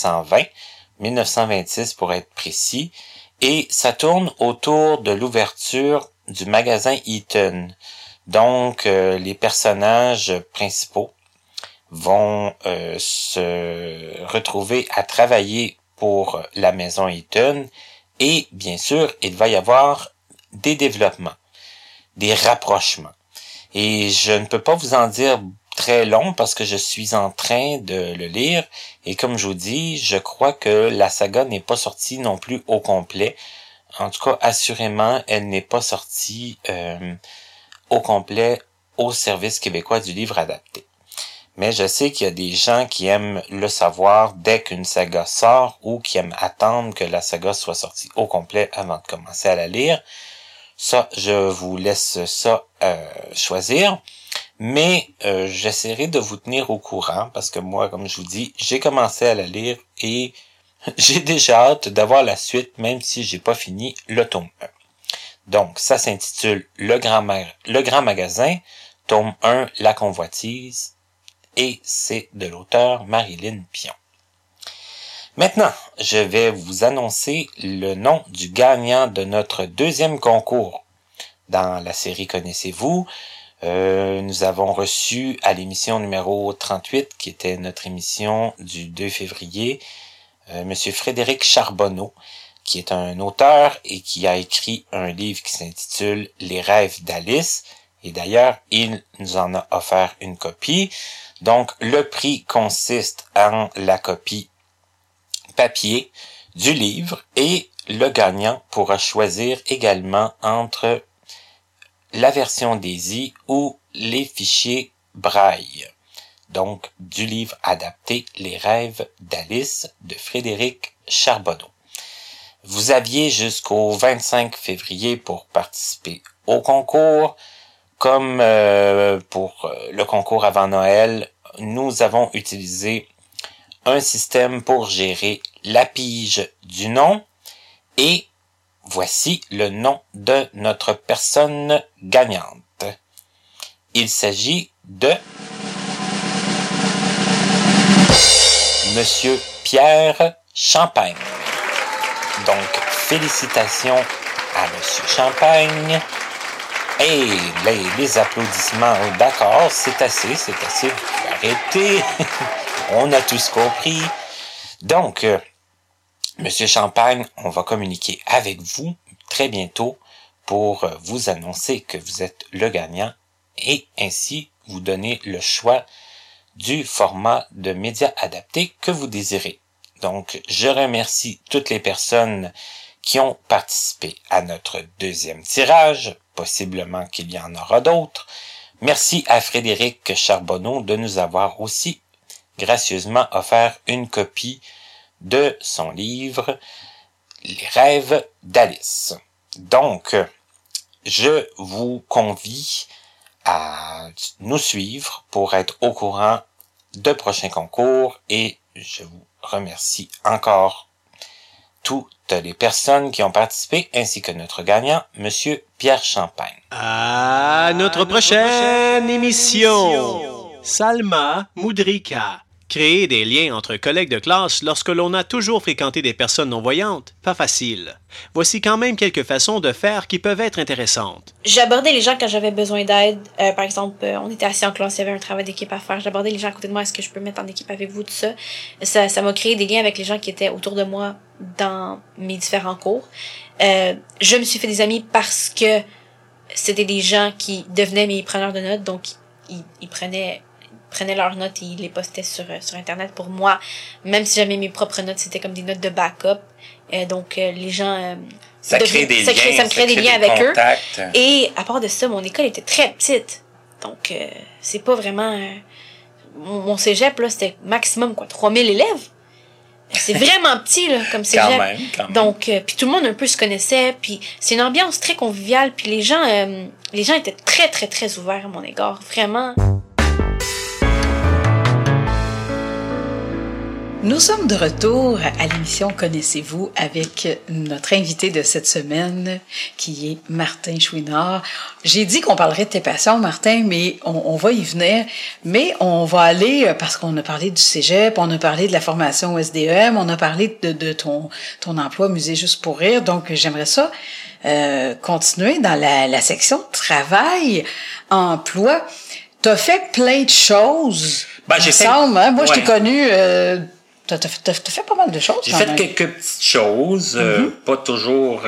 1926 pour être précis. Et ça tourne autour de l'ouverture du magasin Eaton. Donc, les personnages principaux vont se retrouver à travailler pour la maison Eaton. Et, bien sûr, il va y avoir des développements, des rapprochements. Et je ne peux pas vous en dire très long parce que je suis en train de le lire et comme je vous dis, je crois que la saga n'est pas sortie non plus au complet. En tout cas, assurément, elle n'est pas sortie au complet au Service québécois du livre adapté. Mais je sais qu'il y a des gens qui aiment le savoir dès qu'une saga sort ou qui aiment attendre que la saga soit sortie au complet avant de commencer à la lire. Ça, je vous laisse ça choisir. Mais j'essaierai de vous tenir au courant parce que moi, comme je vous dis, j'ai commencé à la lire et j'ai déjà hâte d'avoir la suite, même si j'ai pas fini le tome 1. Donc, ça s'intitule Le Grand Magasin, tome 1, La Convoitise, et c'est de l'auteur Marilyn Pion. Maintenant, je vais vous annoncer le nom du gagnant de notre deuxième concours. Dans la série Connaissez-vous, nous avons reçu à l'émission numéro 38, qui était notre émission du 2 février, Monsieur Frédéric Charbonneau, qui est un auteur et qui a écrit un livre qui s'intitule Les rêves d'Alice. Et d'ailleurs, il nous en a offert une copie. Donc, le prix consiste en la copie papier du livre et le gagnant pourra choisir également entre la version DAISY ou les fichiers Braille. Donc, du livre adapté Les rêves d'Alice de Frédéric Charbonneau. Vous aviez jusqu'au 25 février pour participer au concours. Comme pour le concours avant Noël, nous avons utilisé un système pour gérer la pige du nom. Et voici le nom de notre personne gagnante. Il s'agit de Monsieur Pierre Champagne. Donc, félicitations à Monsieur Champagne. Et les applaudissements, d'accord, c'est assez, vous pouvez arrêter. On a tous compris. Donc, Monsieur Champagne, on va communiquer avec vous très bientôt pour vous annoncer que vous êtes le gagnant et ainsi vous donner le choix du format de médias adapté que vous désirez. Donc, je remercie toutes les personnes qui ont participé à notre deuxième tirage. Possiblement qu'il y en aura d'autres. Merci à Frédéric Charbonneau de nous avoir aussi gracieusement offert une copie de son livre « Les rêves d'Alice ». Donc, je vous convie à nous suivre pour être au courant de prochains concours et je vous remercie encore toutes les personnes qui ont participé, ainsi que notre gagnant, Monsieur Pierre Champagne. À notre prochaine émission! Salma Moudrika. Créer des liens entre collègues de classe lorsque l'on a toujours fréquenté des personnes non-voyantes, pas facile. Voici quand même quelques façons de faire qui peuvent être intéressantes. J'abordais les gens quand j'avais besoin d'aide. Par exemple, on était assis en classe, il y avait un travail d'équipe à faire. J'abordais les gens à côté de moi, est-ce que je peux me mettre en équipe avec vous, tout ça. Ça m'a créé des liens avec les gens qui étaient autour de moi dans mes différents cours. Je me suis fait des amis parce que c'était des gens qui devenaient mes preneurs de notes, donc ils prenaient leurs notes et ils les postaient sur Internet pour moi. Même si j'avais mes propres notes, c'était comme des notes de backup. Donc, les gens... ça crée des liens. Ça me crée des liens avec contacts. eux. Et à part de ça, mon école était très petite. Donc, c'est pas vraiment... mon cégep, là, c'était maximum, 3000 élèves. C'est vraiment petit, là, comme cégep. Quand même. Donc, puis tout le monde un peu se connaissait. Puis c'est une ambiance très conviviale. Puis les gens étaient très, très, très ouverts à mon égard. Vraiment... Nous sommes de retour à l'émission Connaissez-vous avec notre invité de cette semaine qui est Martin Chouinard. J'ai dit qu'on parlerait de tes passions, Martin, mais on va y venir. Mais on va aller, parce qu'on a parlé du cégep, on a parlé de la formation au SDEM, on a parlé de ton emploi Musée Juste pour rire. Donc, j'aimerais ça continuer dans la section travail, emploi. T'as fait plein de choses. J'ai fait... Moi, ouais. Je t'ai connu... T'as fait pas mal de choses. J'ai fait quelques petites choses, pas toujours...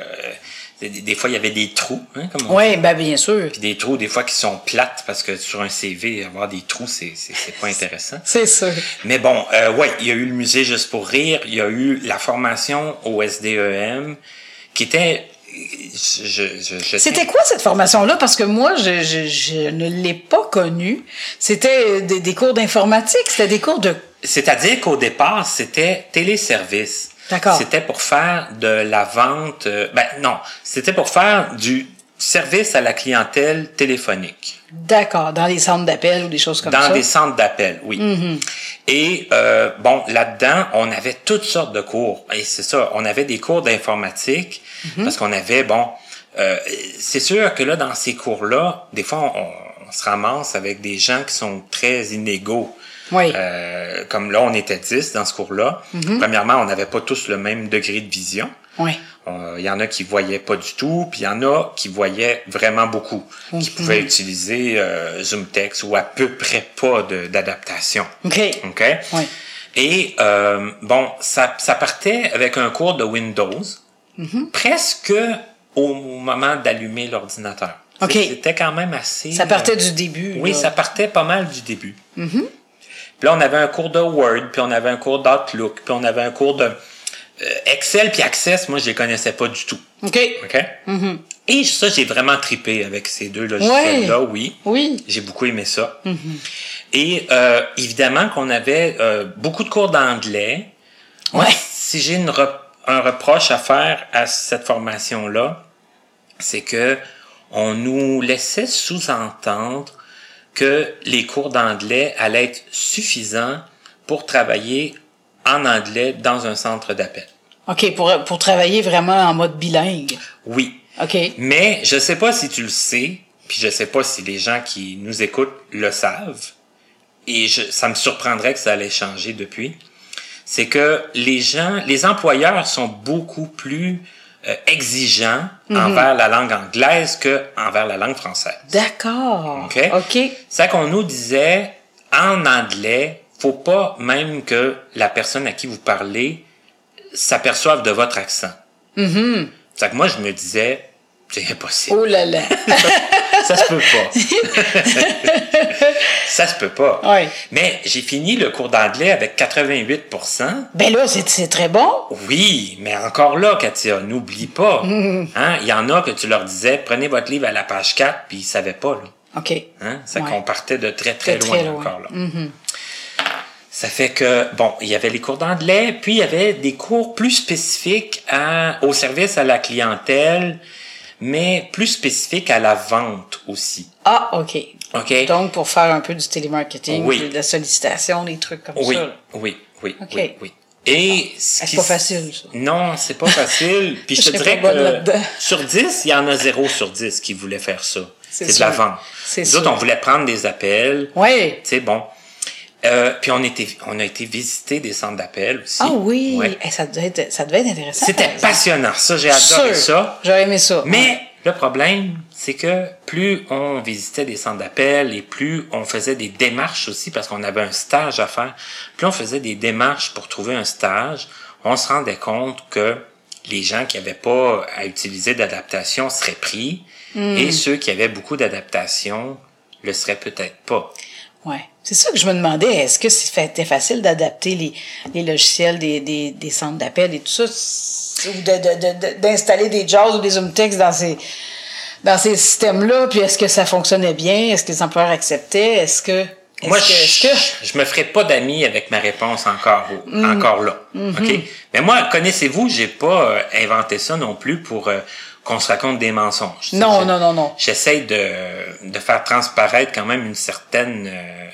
des fois, il y avait des trous. Hein, oui, bien sûr. Puis des trous, des fois, qui sont plates, parce que sur un CV, avoir des trous, c'est pas intéressant. C'est sûr. Mais bon, il y a eu le musée Juste pour rire, il y a eu la formation au SDEM, qui était... C'était quoi cette formation-là? Parce que moi, je ne l'ai pas connue. C'était des cours d'informatique, c'était des cours de... C'est-à-dire qu'au départ, c'était téléservice. D'accord. C'était pour faire de la vente... c'était pour faire du service à la clientèle téléphonique. D'accord, dans les centres d'appel ou des choses comme ça? Dans des centres d'appel, oui. Mm-hmm. Et là-dedans, on avait toutes sortes de cours. Et c'est ça, on avait des cours d'informatique, parce qu'on avait, c'est sûr que là, dans ces cours-là, des fois, on se ramasse avec des gens qui sont très inégaux. Oui. Comme là, on était 10 dans ce cours-là. Mm-hmm. Premièrement, on n'avait pas tous le même degré de vision. Oui. Il y en a qui voyaient pas du tout, puis il y en a qui voyaient vraiment beaucoup, qui pouvaient utiliser ZoomText ou à peu près pas d'adaptation. OK. Oui. Et ça partait avec un cours de Windows, presque au moment d'allumer l'ordinateur. OK. C'était quand même assez... Ça partait du début. Oui, ça partait pas mal du début. Mm-hmm. Puis là, on avait un cours de Word, puis on avait un cours d'Outlook, puis on avait un cours de... Excel puis Access, moi, je les connaissais pas du tout. OK. Mm-hmm. Et ça, j'ai vraiment trippé avec ces deux logiciels-là, oui. J'ai beaucoup aimé ça. Mm-hmm. Et évidemment qu'on avait beaucoup de cours d'anglais. Ouais. Si j'ai un reproche à faire à cette formation-là, c'est que on nous laissait sous-entendre que les cours d'anglais allaient être suffisants pour travailler en anglais dans un centre d'appel. OK, pour travailler vraiment en mode bilingue. Oui. OK. Mais je sais pas si tu le sais, puis je sais pas si les gens qui nous écoutent le savent, et ça me surprendrait que ça allait changer depuis, c'est que les employeurs sont beaucoup plus exigeants envers la langue anglaise que envers la langue française. D'accord. OK. C'est qu'on nous disait, en anglais, faut pas même que la personne à qui vous parlez s'aperçoive de votre accent. C'est que moi, je me disais, c'est impossible. Oh là là! Ça se peut pas. Ça se peut pas. Oui. Mais j'ai fini le cours d'anglais avec 88%. Ben là, c'est très bon. Oui, mais encore là, Katia, n'oublie pas. Hein, il y en a que tu leur disais, prenez votre livre à la page 4, puis ils savaient pas, là. OK. Hein? C'est Ouais. qu'on partait de très, très, Très, loin, très loin. encore là. Ça fait que, bon, il y avait les cours d'anglais, puis il y avait des cours plus spécifiques au service à la clientèle, mais plus spécifiques à la vente aussi. Ah, OK. OK? Donc, pour faire un peu du télémarketing, Oui. de la sollicitation, des trucs comme Oui, ça. Là. oui, oui, OK. oui, oui. Et C'est pas facile, ça. Non, c'est pas facile. Puis je te serais dirais pas bonne que là-dedans. sur 10, il y en a 0 sur 10 qui voulaient faire ça. C'est de sûr. la vente. C'est Nous sûr. autres, on voulait prendre des appels. Oui. Tu sais, bon. Puis on a été visiter des centres d'appel aussi. Ah oui. Ouais. Ça devait être intéressant. C'était par exemple. passionnant. Ça, j'ai adoré Sûr. ça. J'aurais aimé ça. Mais le problème, c'est que plus on visitait des centres d'appel et plus on faisait des démarches aussi, parce qu'on avait un stage à faire, plus on faisait des démarches pour trouver un stage, on se rendait compte que les gens qui n'avaient pas à utiliser d'adaptation seraient pris et ceux qui avaient beaucoup d'adaptation le seraient peut-être pas. Ouais. C'est ça que je me demandais. Est-ce que c'était facile d'adapter les logiciels des centres d'appel et tout ça, ou d'installer des JAWS ou des ZoomText dans ces systèmes-là, puis est-ce que ça fonctionnait bien? Est-ce que les employeurs acceptaient? Moi, je me ferai pas d'amis avec ma réponse encore là. OK? Mais moi, connaissez-vous, j'ai pas inventé ça non plus pour qu'on se raconte des mensonges. Non. J'essaie de faire transparaître quand même une certaine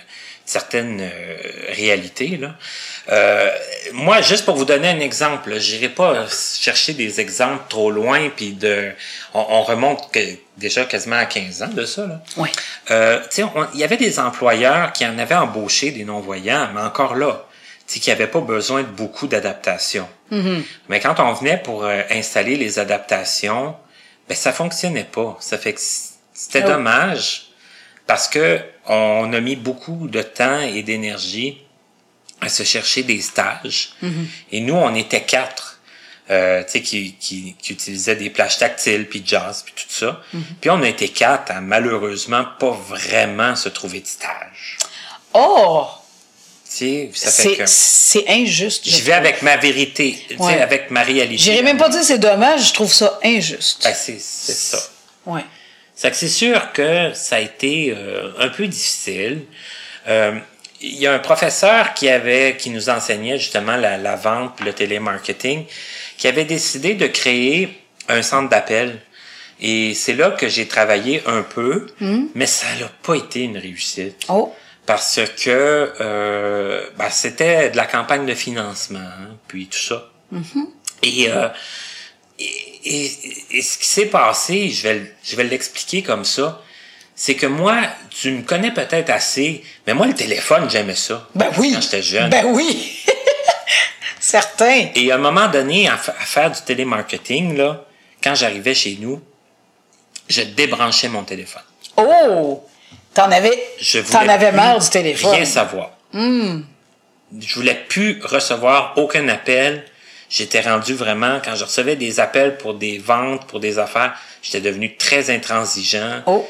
réalité, là. Moi, juste pour vous donner un exemple, j'irai pas chercher des exemples trop loin, puis on remonte déjà quasiment à 15 ans de ça, là. Oui. Tu sais, il y avait des employeurs qui en avaient embauché des non-voyants, mais encore là, tu sais, qui n'avaient pas besoin de beaucoup d'adaptation. Mais quand on venait pour installer les adaptations, ben ça fonctionnait pas. Ça fait que c'était dommage, parce que on a mis beaucoup de temps et d'énergie à se chercher des stages. Et nous, on était 4, tu sais, qui utilisaient des plages tactiles, puis jazz, puis tout ça. Puis on a été 4 à malheureusement pas vraiment se trouver de stage. Oh! Tu sais, ça fait que C'est injuste. je vais avec ma vérité, tu sais, avec ma réalité. J'irais même pas dire c'est dommage, je trouve ça injuste. Ben, c'est ça. Ouais. C'est que c'est sûr que ça a été un peu difficile. Il y a un professeur qui nous enseignait justement la vente, le télémarketing, qui avait décidé de créer un centre d'appel. Et c'est là que j'ai travaillé un peu, mais ça n'a pas été une réussite. Oh. Parce que c'était de la campagne de financement, hein, puis tout ça. Et ce qui s'est passé, je vais l'expliquer comme ça, c'est que moi, tu me connais peut-être assez, mais moi, le téléphone, j'aimais ça. Ben oui. Quand j'étais jeune. Ben oui. Certain. Et à un moment donné, à faire du télémarketing, là, quand j'arrivais chez nous, je débranchais mon téléphone. Oh! T'en avais marre du téléphone. Rien savoir. Je voulais plus recevoir aucun appel. J'étais rendu vraiment, quand je recevais des appels pour des ventes, pour des affaires, j'étais devenu très intransigeant. Oh.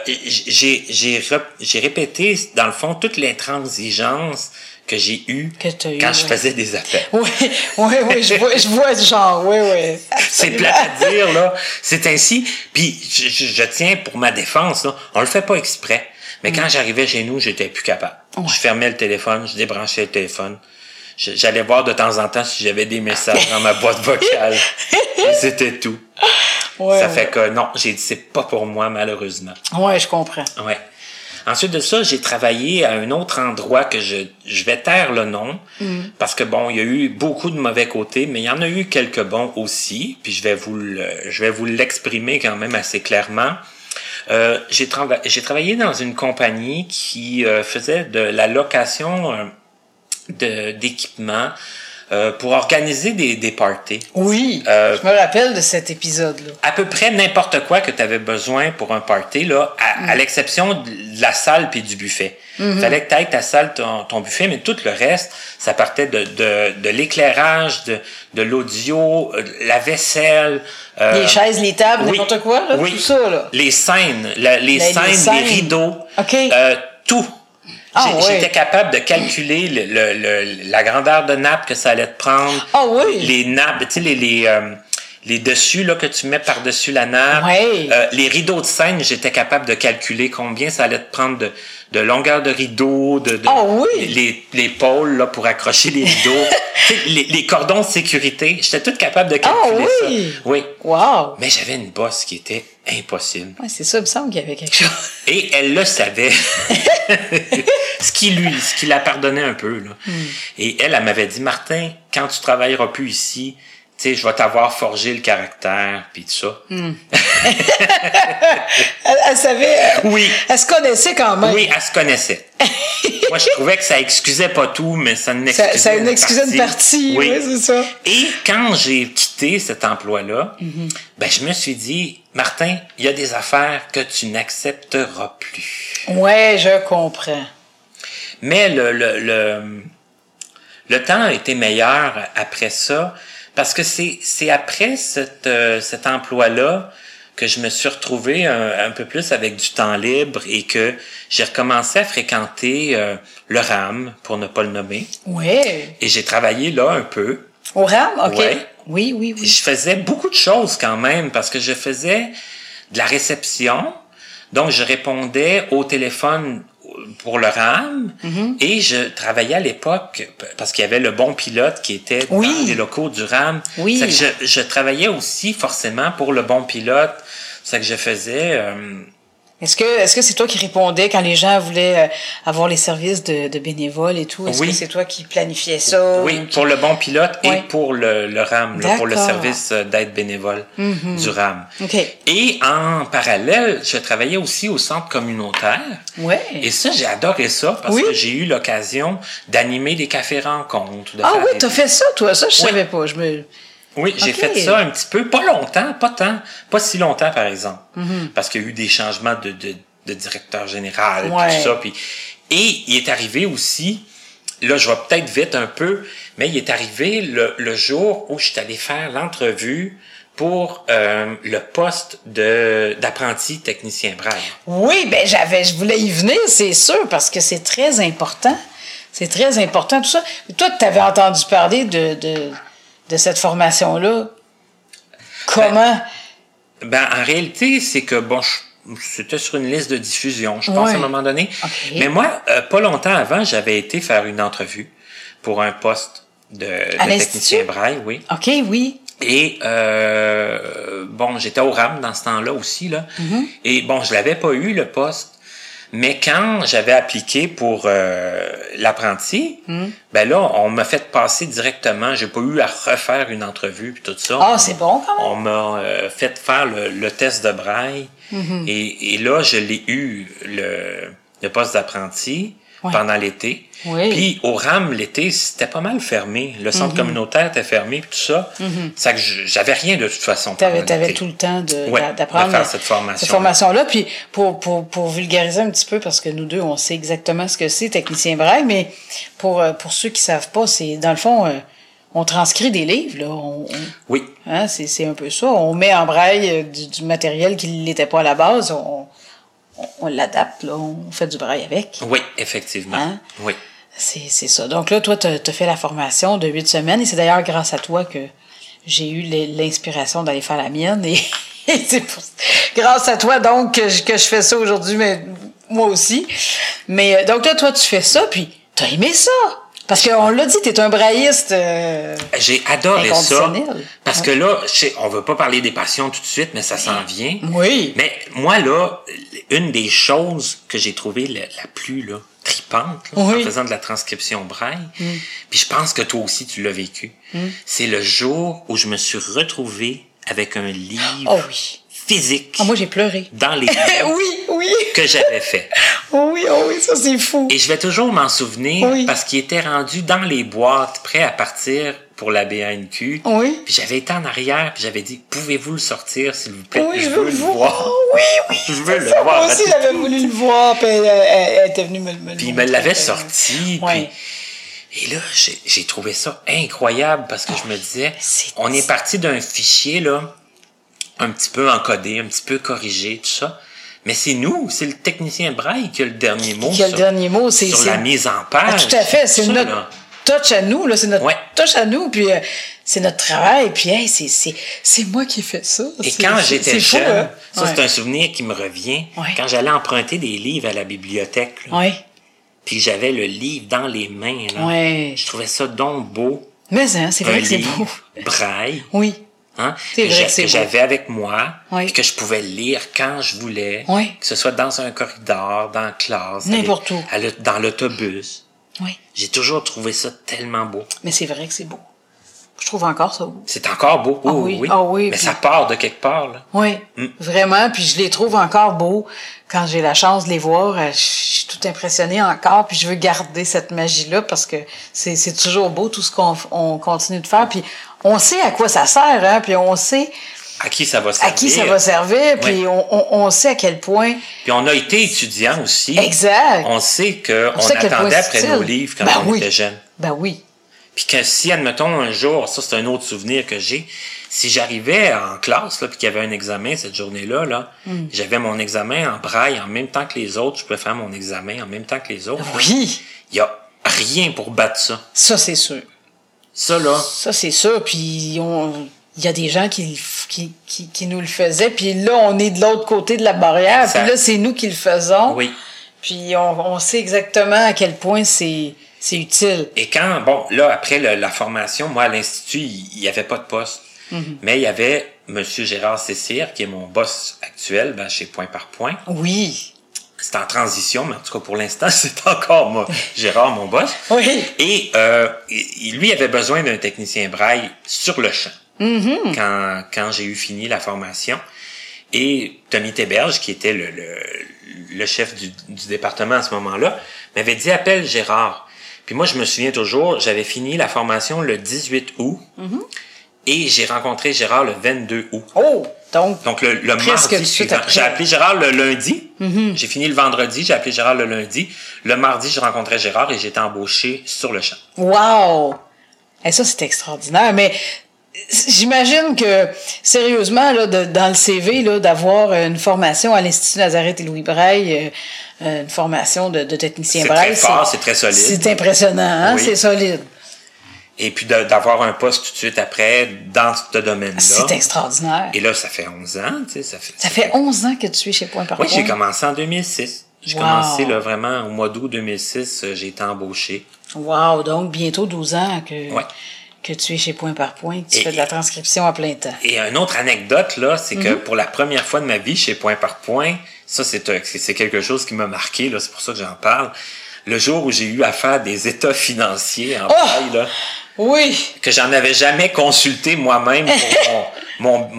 J'ai répété, dans le fond, toute l'intransigeance que j'ai eue quand je faisais des appels. Oui, je vois ce genre, oui. C'est plat à dire, là. C'est ainsi. Puis, je tiens pour ma défense, là. On le fait pas exprès. Mais quand j'arrivais chez nous, j'étais plus capable. Ouais. Je fermais le téléphone, je débranchais le téléphone. j'allais voir de temps en temps si j'avais des messages dans ma boîte vocale. Et c'était tout. Ouais, ça fait que non, j'ai dit c'est pas pour moi, malheureusement. Ouais, je comprends. Ouais. Ensuite de ça, j'ai travaillé à un autre endroit que je vais taire le nom, parce que bon, il y a eu beaucoup de mauvais côtés, mais il y en a eu quelques bons aussi, puis je vais vous l'exprimer quand même assez clairement. J'ai travaillé dans une compagnie qui faisait de la location d'équipements pour organiser des parties. Oui, je me rappelle de cet épisode-là. À peu près n'importe quoi que tu avais besoin pour un party, là, à l'exception de la salle puis du buffet. Il fallait que tu ailles ta salle, ton buffet, mais tout le reste, ça partait de l'éclairage, de l'audio, la vaisselle. Les chaises, les tables, n'importe quoi, là, tout ça. Là. Les scènes, les scènes, les rideaux, tout. J'étais capable de calculer la grandeur de nappe que ça allait te prendre. Ah oui! Les nappes, tu sais, les dessus là que tu mets par-dessus la nappe. Oui. Les rideaux de scène, j'étais capable de calculer combien ça allait te prendre de longueur de rideau, les pôles là, pour accrocher les rideaux. les cordons de sécurité. J'étais tout capable de calculer ça. Oui. Wow! Mais j'avais une bosse qui était impossible. Ouais, c'est ça, il me semble qu'il y avait quelque chose. Et elle le savait. ce qui la pardonnait un peu. Là. Et elle m'avait dit, Martin, quand tu travailleras plus ici, tu sais, je vais t'avoir forgé le caractère, puis tout ça. Elle savait... Oui. Elle se connaissait quand même. Oui, elle se connaissait. Moi, je trouvais que ça excusait pas tout, mais ça n'excusait ça excusait une partie. Oui, c'est ça. Et quand j'ai quitté cet emploi-là, ben, je me suis dit, Martin, il y a des affaires que tu n'accepteras plus. Ouais, je comprends. Mais le temps a été meilleur après ça, parce que c'est après cet emploi-là que je me suis retrouvé un peu plus avec du temps libre et que j'ai recommencé à fréquenter le RAM, pour ne pas le nommer. Ouais. Et j'ai travaillé là un peu. Au RAM? OK. Ouais. Oui. Je faisais beaucoup de choses quand même, parce que je faisais de la réception. Donc, je répondais au téléphone pour le RAM et je travaillais à l'époque, parce qu'il y avait le Bon Pilote qui était dans les locaux du RAM. Oui. C'est que je travaillais aussi forcément pour le Bon Pilote. C'est que je faisais... Est-ce que c'est toi qui répondais quand les gens voulaient avoir les services de bénévoles et tout? Est-ce que c'est toi qui planifiais ça? Oui, pour le Bon Pilote et pour le RAM, là, pour le service d'aide bénévole du RAM. Okay. Et en parallèle, je travaillais aussi au centre communautaire. Ouais. Et ça, j'ai adoré ça parce que j'ai eu l'occasion d'animer des cafés-rencontres. T'as fait ça, toi? Ça, je savais pas. Oui, j'ai fait ça un petit peu, pas longtemps, pas si longtemps par exemple, parce qu'il y a eu des changements de directeur général, tout ça. Et il est arrivé aussi, là je vais peut-être vite un peu, mais il est arrivé le jour où je suis allé faire l'entrevue pour le poste d'apprenti technicien braille. Oui, ben je voulais y venir, c'est sûr, parce que c'est très important. C'est très important tout ça. Toi, tu avais entendu parler de cette formation-là. Comment? Ben, en réalité, c'est que, bon, c'était sur une liste de diffusion, je pense, à un moment donné. Okay. Mais moi, pas longtemps avant, j'avais été faire une entrevue pour un poste de technicien braille, oui. OK, oui. Et, bon, j'étais au RAM dans ce temps-là aussi, là. Et, bon, je l'avais pas eu, le poste. Mais quand j'avais appliqué pour l'apprenti, ben là, on m'a fait passer directement. J'ai pas eu à refaire une entrevue puis tout ça. Ah, c'est bon quand même. On m'a fait faire le test de braille. Et là, je l'ai eu, le poste d'apprenti pendant l'été. Oui. Puis au RAM, l'été, c'était pas mal fermé. Le centre communautaire était fermé puis tout ça. C'est que j'avais rien de toute façon. T'avais tout le temps d'apprendre de faire cette formation. Cette formation-là. Puis pour vulgariser un petit peu, parce que nous deux, on sait exactement ce que c'est, technicien braille, mais pour ceux qui savent pas, c'est dans le fond, on transcrit des livres, là. Oui. Hein, c'est un peu ça. On met en braille du matériel qui l'était pas à la base. On l'adapte, là. On fait du braille avec. Oui, effectivement. Hein? Oui. C'est ça. Donc là, toi, t'as fait la formation de 8 semaines et c'est d'ailleurs grâce à toi que j'ai eu l'inspiration d'aller faire la mienne et c'est grâce à toi, donc, que je fais ça aujourd'hui, mais moi aussi. Mais donc là, toi, tu fais ça, puis t'as aimé ça. Parce qu'on l'a dit, t'es un brailliste J'ai adoré ça. inconditionnel. Parce que là, on veut pas parler des passions tout de suite, mais ça s'en vient. Oui. Mais moi, là, une des choses que j'ai trouvée la plus là, tripante là, en faisant de la transcription braille, puis je pense que toi aussi tu l'as vécu, c'est le jour où je me suis retrouvé avec un livre physique moi, j'ai pleuré. dans les livres oui. que j'avais fait. Oh oui, ça c'est fou. Et je vais toujours m'en souvenir parce qu'il était rendu dans les boîtes, prêt à partir pour la BANQ. Oui. Puis j'avais été en arrière, puis j'avais dit, pouvez-vous le sortir, s'il vous plaît? Oui, je veux le voir. Oui. Je veux le voir. Moi aussi, j'avais voulu le voir, puis elle était venue me le Puis il me l'avait sorti. Oui. Et là, j'ai trouvé ça incroyable parce que je me disais, on est parti d'un fichier, là, un petit peu encodé, un petit peu corrigé, tout ça. Mais c'est nous, c'est le technicien braille qui a le dernier mot. Qui a le dernier mot, c'est la mise en page. Tout à fait, c'est ça, notre là. touch à nous, là, c'est notre touch à nous, puis c'est notre travail, puis hey, c'est moi qui ai fait ça. Et quand j'étais fou, jeune, hein? c'est un souvenir qui me revient, quand j'allais emprunter des livres à la bibliothèque, là, puis j'avais le livre dans les mains, là, je trouvais ça donc beau. Mais hein, c'est vrai que c'est beau. Braille. Oui. Hein? C'est vrai que c'est j'avais avec moi, puis que je pouvais lire quand je voulais, que ce soit dans un corridor, dans la classe, n'importe où, dans l'autobus. Oui. J'ai toujours trouvé ça tellement beau. Mais c'est vrai que c'est beau. Je trouve encore ça beau. C'est encore beau, oui. Mais puis... ça part de quelque part, là. Oui, vraiment. Puis je les trouve encore beaux. Quand j'ai la chance de les voir, je suis tout impressionnée encore. Puis je veux garder cette magie-là parce que c'est toujours beau tout ce qu'on continue de faire. Puis on sait à quoi ça sert, hein. Puis on sait à qui ça va servir. À qui ça va servir. Puis on sait à quel point. Puis on a été étudiants aussi. Exact. On sait qu'on attendait après nos livres quand on était jeunes. Ben oui. Puis que si, admettons, un jour, ça c'est un autre souvenir que j'ai, si j'arrivais en classe, là, puis qu'il y avait un examen cette journée-là, là, j'avais mon examen en braille en même temps que les autres, je pouvais faire mon examen en même temps que les autres. Oui! Il y a rien pour battre ça. Ça, c'est sûr. Ça, là. Ça, c'est sûr, puis il y a des gens qui nous le faisaient, puis là, on est de l'autre côté de la barrière, puis là, c'est nous qui le faisons. Oui. Puis on sait exactement à quel point c'est utile. Et quand, bon, là, après la formation, moi, à l'Institut, il n'y avait pas de poste. Mais il y avait M. Gérard Cessire, qui est mon boss actuel, chez Point par Point. Oui. C'est en transition, mais en tout cas, pour l'instant, c'est encore Gérard, mon boss. Oui. Et lui avait besoin d'un technicien braille sur le champ. Quand j'ai eu fini la formation. Et Tommy Théberge, qui était le chef du département à ce moment-là, m'avait dit « Appelle Gérard ». Puis moi, je me souviens toujours, j'avais fini la formation le 18 août et j'ai rencontré Gérard le 22 août. Oh! Donc le mardi suivant. J'ai appelé Gérard le lundi. J'ai fini le vendredi, j'ai appelé Gérard le lundi. Le mardi, je rencontrais Gérard et j'étais embauché sur le champ. Wow! Et ça, c'est extraordinaire. Mais j'imagine que, sérieusement, là, dans le CV, là, d'avoir une formation à l'Institut Nazareth et Louis Braille, une formation de technicien braille. C'est très fort, c'est très solide. C'est impressionnant, hein? Oui. C'est solide. Et puis d'avoir un poste tout de suite après dans ce domaine-là. C'est extraordinaire. Et là, ça fait 11 ans, tu sais. Ça fait 11 ans que tu es chez Point par Point? Oui, j'ai commencé en 2006. J'ai commencé là, vraiment au mois d'août 2006, j'ai été embauché. Wow! Donc, bientôt 12 ans que tu es chez Point par Point, que tu fais de la transcription à plein temps. Et une autre anecdote, là, c'est que pour la première fois de ma vie chez Point par Point, ça, c'est quelque chose qui m'a marqué, là, c'est pour ça que j'en parle. Le jour où j'ai eu à faire des états financiers en braille, là. Oui! Que j'en avais jamais consulté moi-même pour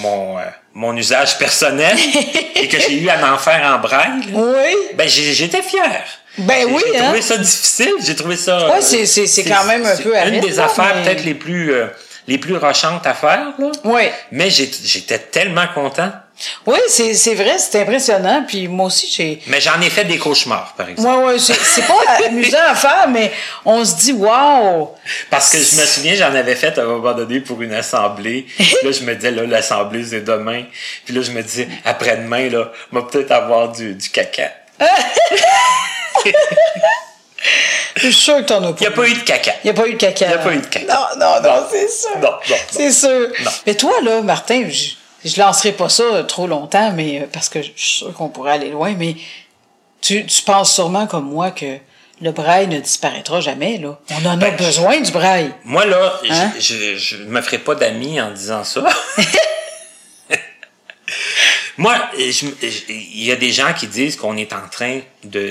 mon usage personnel et que j'ai eu à en faire en braille. Là. Oui! Ben, j'étais fier. Ben oui, J'ai trouvé ça difficile, j'ai trouvé ça... Ouais, c'est quand même un peu aride. Une des affaires peut-être les plus rochantes à faire, là. Oui. Mais j'étais tellement content. Oui, c'est vrai, c'est impressionnant. Puis moi aussi, Mais j'en ai fait des cauchemars, par exemple. Oui, c'est pas amusant à faire, mais on se dit, wow! Parce que je me souviens, j'en avais fait à un moment donné pour une assemblée. Puis là, je me disais, là, l'assemblée, c'est demain. Puis là, je me disais, après-demain, là, on va peut-être avoir du caca. Je suis sûr que t'en as pas. Il n'y a pas eu de caca. Il n'y a pas eu de caca. Il n'y a pas eu de caca. Non, c'est sûr. Non. C'est sûr. Non. Mais toi, là, Martin, je lancerai pas ça trop longtemps, mais parce que je suis sûr qu'on pourrait aller loin, mais tu penses sûrement comme moi que le braille ne disparaîtra jamais, là. On en a besoin du braille. Moi, là, Hein? je me ferai pas d'amis en disant ça. Moi, il y a des gens qui disent qu'on est en train de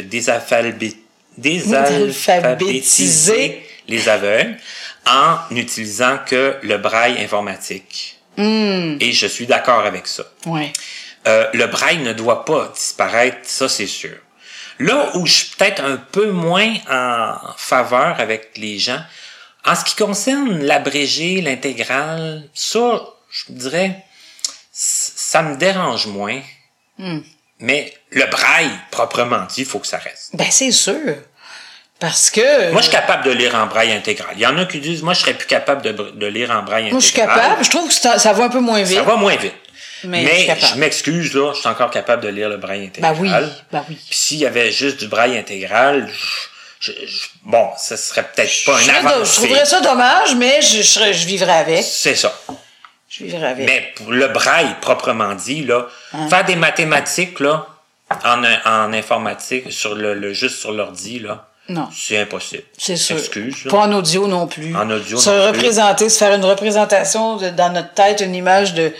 désalphabétiser les aveugles en n'utilisant que le braille informatique. Et je suis d'accord avec ça. Ouais. Le braille ne doit pas disparaître, ça c'est sûr. Là où je suis peut-être un peu moins en faveur avec les gens, en ce qui concerne l'abrégé, l'intégrale, ça, je dirais, ça me dérange moins. Mais le braille, proprement dit, il faut que ça reste. Ben, c'est sûr. Parce que... Moi, je suis capable de lire en braille intégral. Il y en a qui disent, moi, je serais plus capable de lire en braille intégral. Moi, je suis capable. Je trouve que ça va un peu moins vite. Ça va moins vite. Mais je m'excuse, là, je suis encore capable de lire le braille intégral. Ben oui. Puis s'il y avait juste du braille intégral, bon, ça serait peut-être pas un avancée. Je trouverais ça dommage, mais je vivrais avec. C'est ça. Je vivrais avec. Mais pour le braille, proprement dit, là, faire des mathématiques, là, en informatique, juste sur l'ordi, là, non. C'est impossible. C'est sûr. Excuse, là. Pas en audio non plus. En audio se non plus. représenter, se faire une représentation dans notre tête, une image de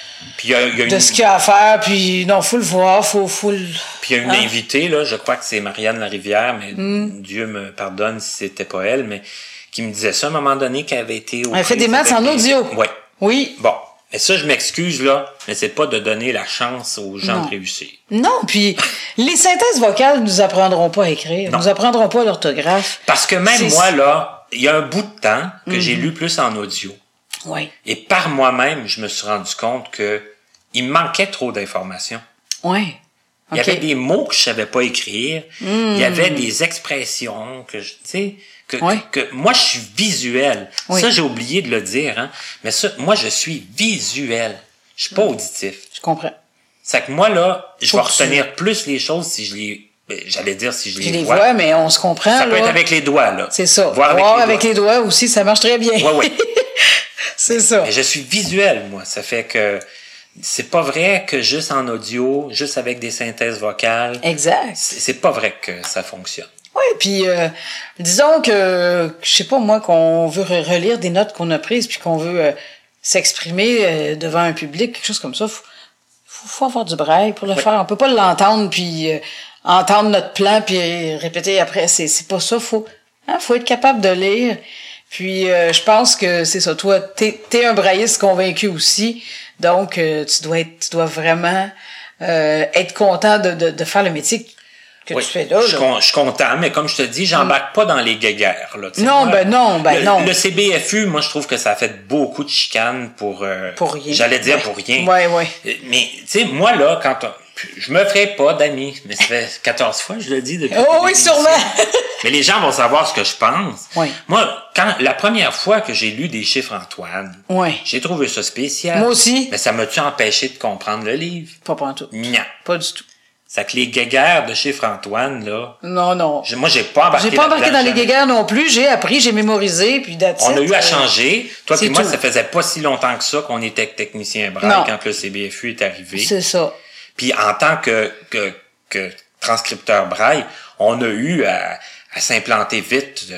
ce qu'il y a à faire, puis non, faut le voir, faut le... Puis il y a une invitée, là, je crois que c'est Marianne Larivière, mais Dieu me pardonne si c'était pas elle, mais qui me disait ça à un moment donné qu'elle avait été... Elle fait des maths en audio. Oui. Oui. Bon. Et ça, je m'excuse, là, mais c'est pas de donner la chance aux gens de réussir. Non, puis les synthèses vocales nous apprendront pas à écrire, nous apprendront pas l'orthographe. Parce que même moi, là, il y a un bout de temps que j'ai lu plus en audio. Oui. Et par moi-même, je me suis rendu compte que il me manquait trop d'informations. Oui. Il y avait des mots que je savais pas écrire. Il y avait des expressions que tu sais, que moi, je suis visuel. Oui. Ça, j'ai oublié de le dire, hein. Mais ça, moi, je suis visuel. Je suis pas auditif. Je comprends. C'est que moi, là, je vais retenir plus les choses si je les... J'allais dire si je les vois. vois, mais on se comprend, ça là. peut être avec les doigts, là. C'est ça. Voir avec les doigts aussi, ça marche très bien. Oui. C'est ça. Mais je suis visuel, moi. Ça fait que c'est pas vrai que juste en audio, juste avec des synthèses vocales. Exact. C'est pas vrai que ça fonctionne. Oui, puis disons que, je sais pas moi, qu'on veut relire des notes qu'on a prises puis qu'on veut s'exprimer devant un public, quelque chose comme ça, faut avoir du braille pour le faire. On peut pas l'entendre puis entendre notre plan puis répéter après. C'est pas ça. Faut être capable de lire. Puis je pense que c'est ça. Toi, t'es un brailliste convaincu aussi, donc tu dois vraiment être content de faire le métier que tu fais là. Je suis content, mais comme je te dis, j'embarque pas dans les guéguerres. Là, non, non. Le CBFU, moi, je trouve que ça a fait beaucoup de chicanes pour rien. J'allais dire pour rien. Ouais. Mais, tu sais, moi, là, je me ferai pas d'amis, mais ça fait 14 fois que je le dis depuis. Oh oui, sûrement! Mais les gens vont savoir ce que je pense. Oui. Moi, la première fois que j'ai lu des chiffres Antoine, j'ai trouvé ça spécial. Moi aussi. Mais ça m'a-tu empêché de comprendre le livre? Pas en tout. Non. Pas du tout. C'est que les guéguerres de chiffres Antoine, là. Non. Moi, j'ai pas embarqué dans les guéguerres non plus. J'ai appris, j'ai mémorisé, puis on a eu à changer. Toi et moi, tout. ça faisait pas si longtemps que ça qu'on était technicien braille quand le CBFU est arrivé. C'est ça. Puis en tant que transcripteur braille, on a eu à s'implanter vite,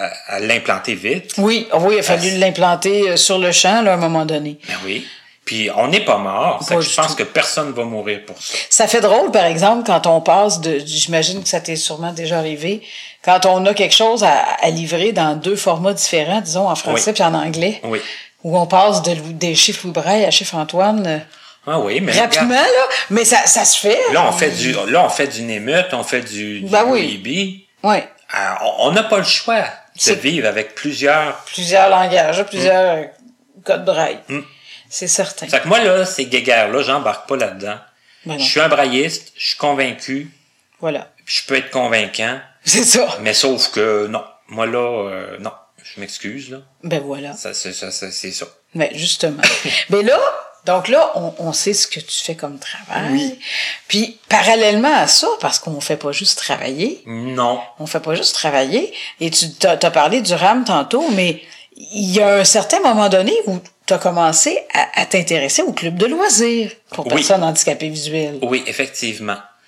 à l'implanter vite. Oui, il a fallu l'implanter sur le champ, là, à un moment donné. Ben oui. Puis on n'est pas mort. Je pense que personne va mourir pour ça. Ça fait drôle, par exemple, quand on passe j'imagine que ça t'est sûrement déjà arrivé, quand on a quelque chose à livrer dans 2 formats différents, disons en français puis en anglais. Oui. Où on passe des chiffres Louis Braille à chiffres Antoine. Ah oui, mais rapidement, là, mais ça se fait. Là, on fait du Némut, on fait du Libby. Oui. On n'a pas le choix de vivre avec plusieurs langages, plusieurs codes braille. C'est certain. Fait que moi, là, ces guéguerres-là, j'embarque pas là-dedans. Je suis un brailliste, je suis convaincu. Voilà. Je peux être convaincant. C'est ça. Mais sauf que, non. Moi, là, non. Je m'excuse, là. Ben voilà. C'est ça. Ben, justement. Ben là, donc là, on sait ce que tu fais comme travail. Oui. Puis, parallèlement à ça, parce qu'on fait pas juste travailler. Non. On fait pas juste travailler. Et tu t'as parlé du RAM tantôt, mais il y a un certain moment donné où tu as commencé à t'intéresser au club de loisirs pour personnes handicapées visuelles. Oui, effectivement.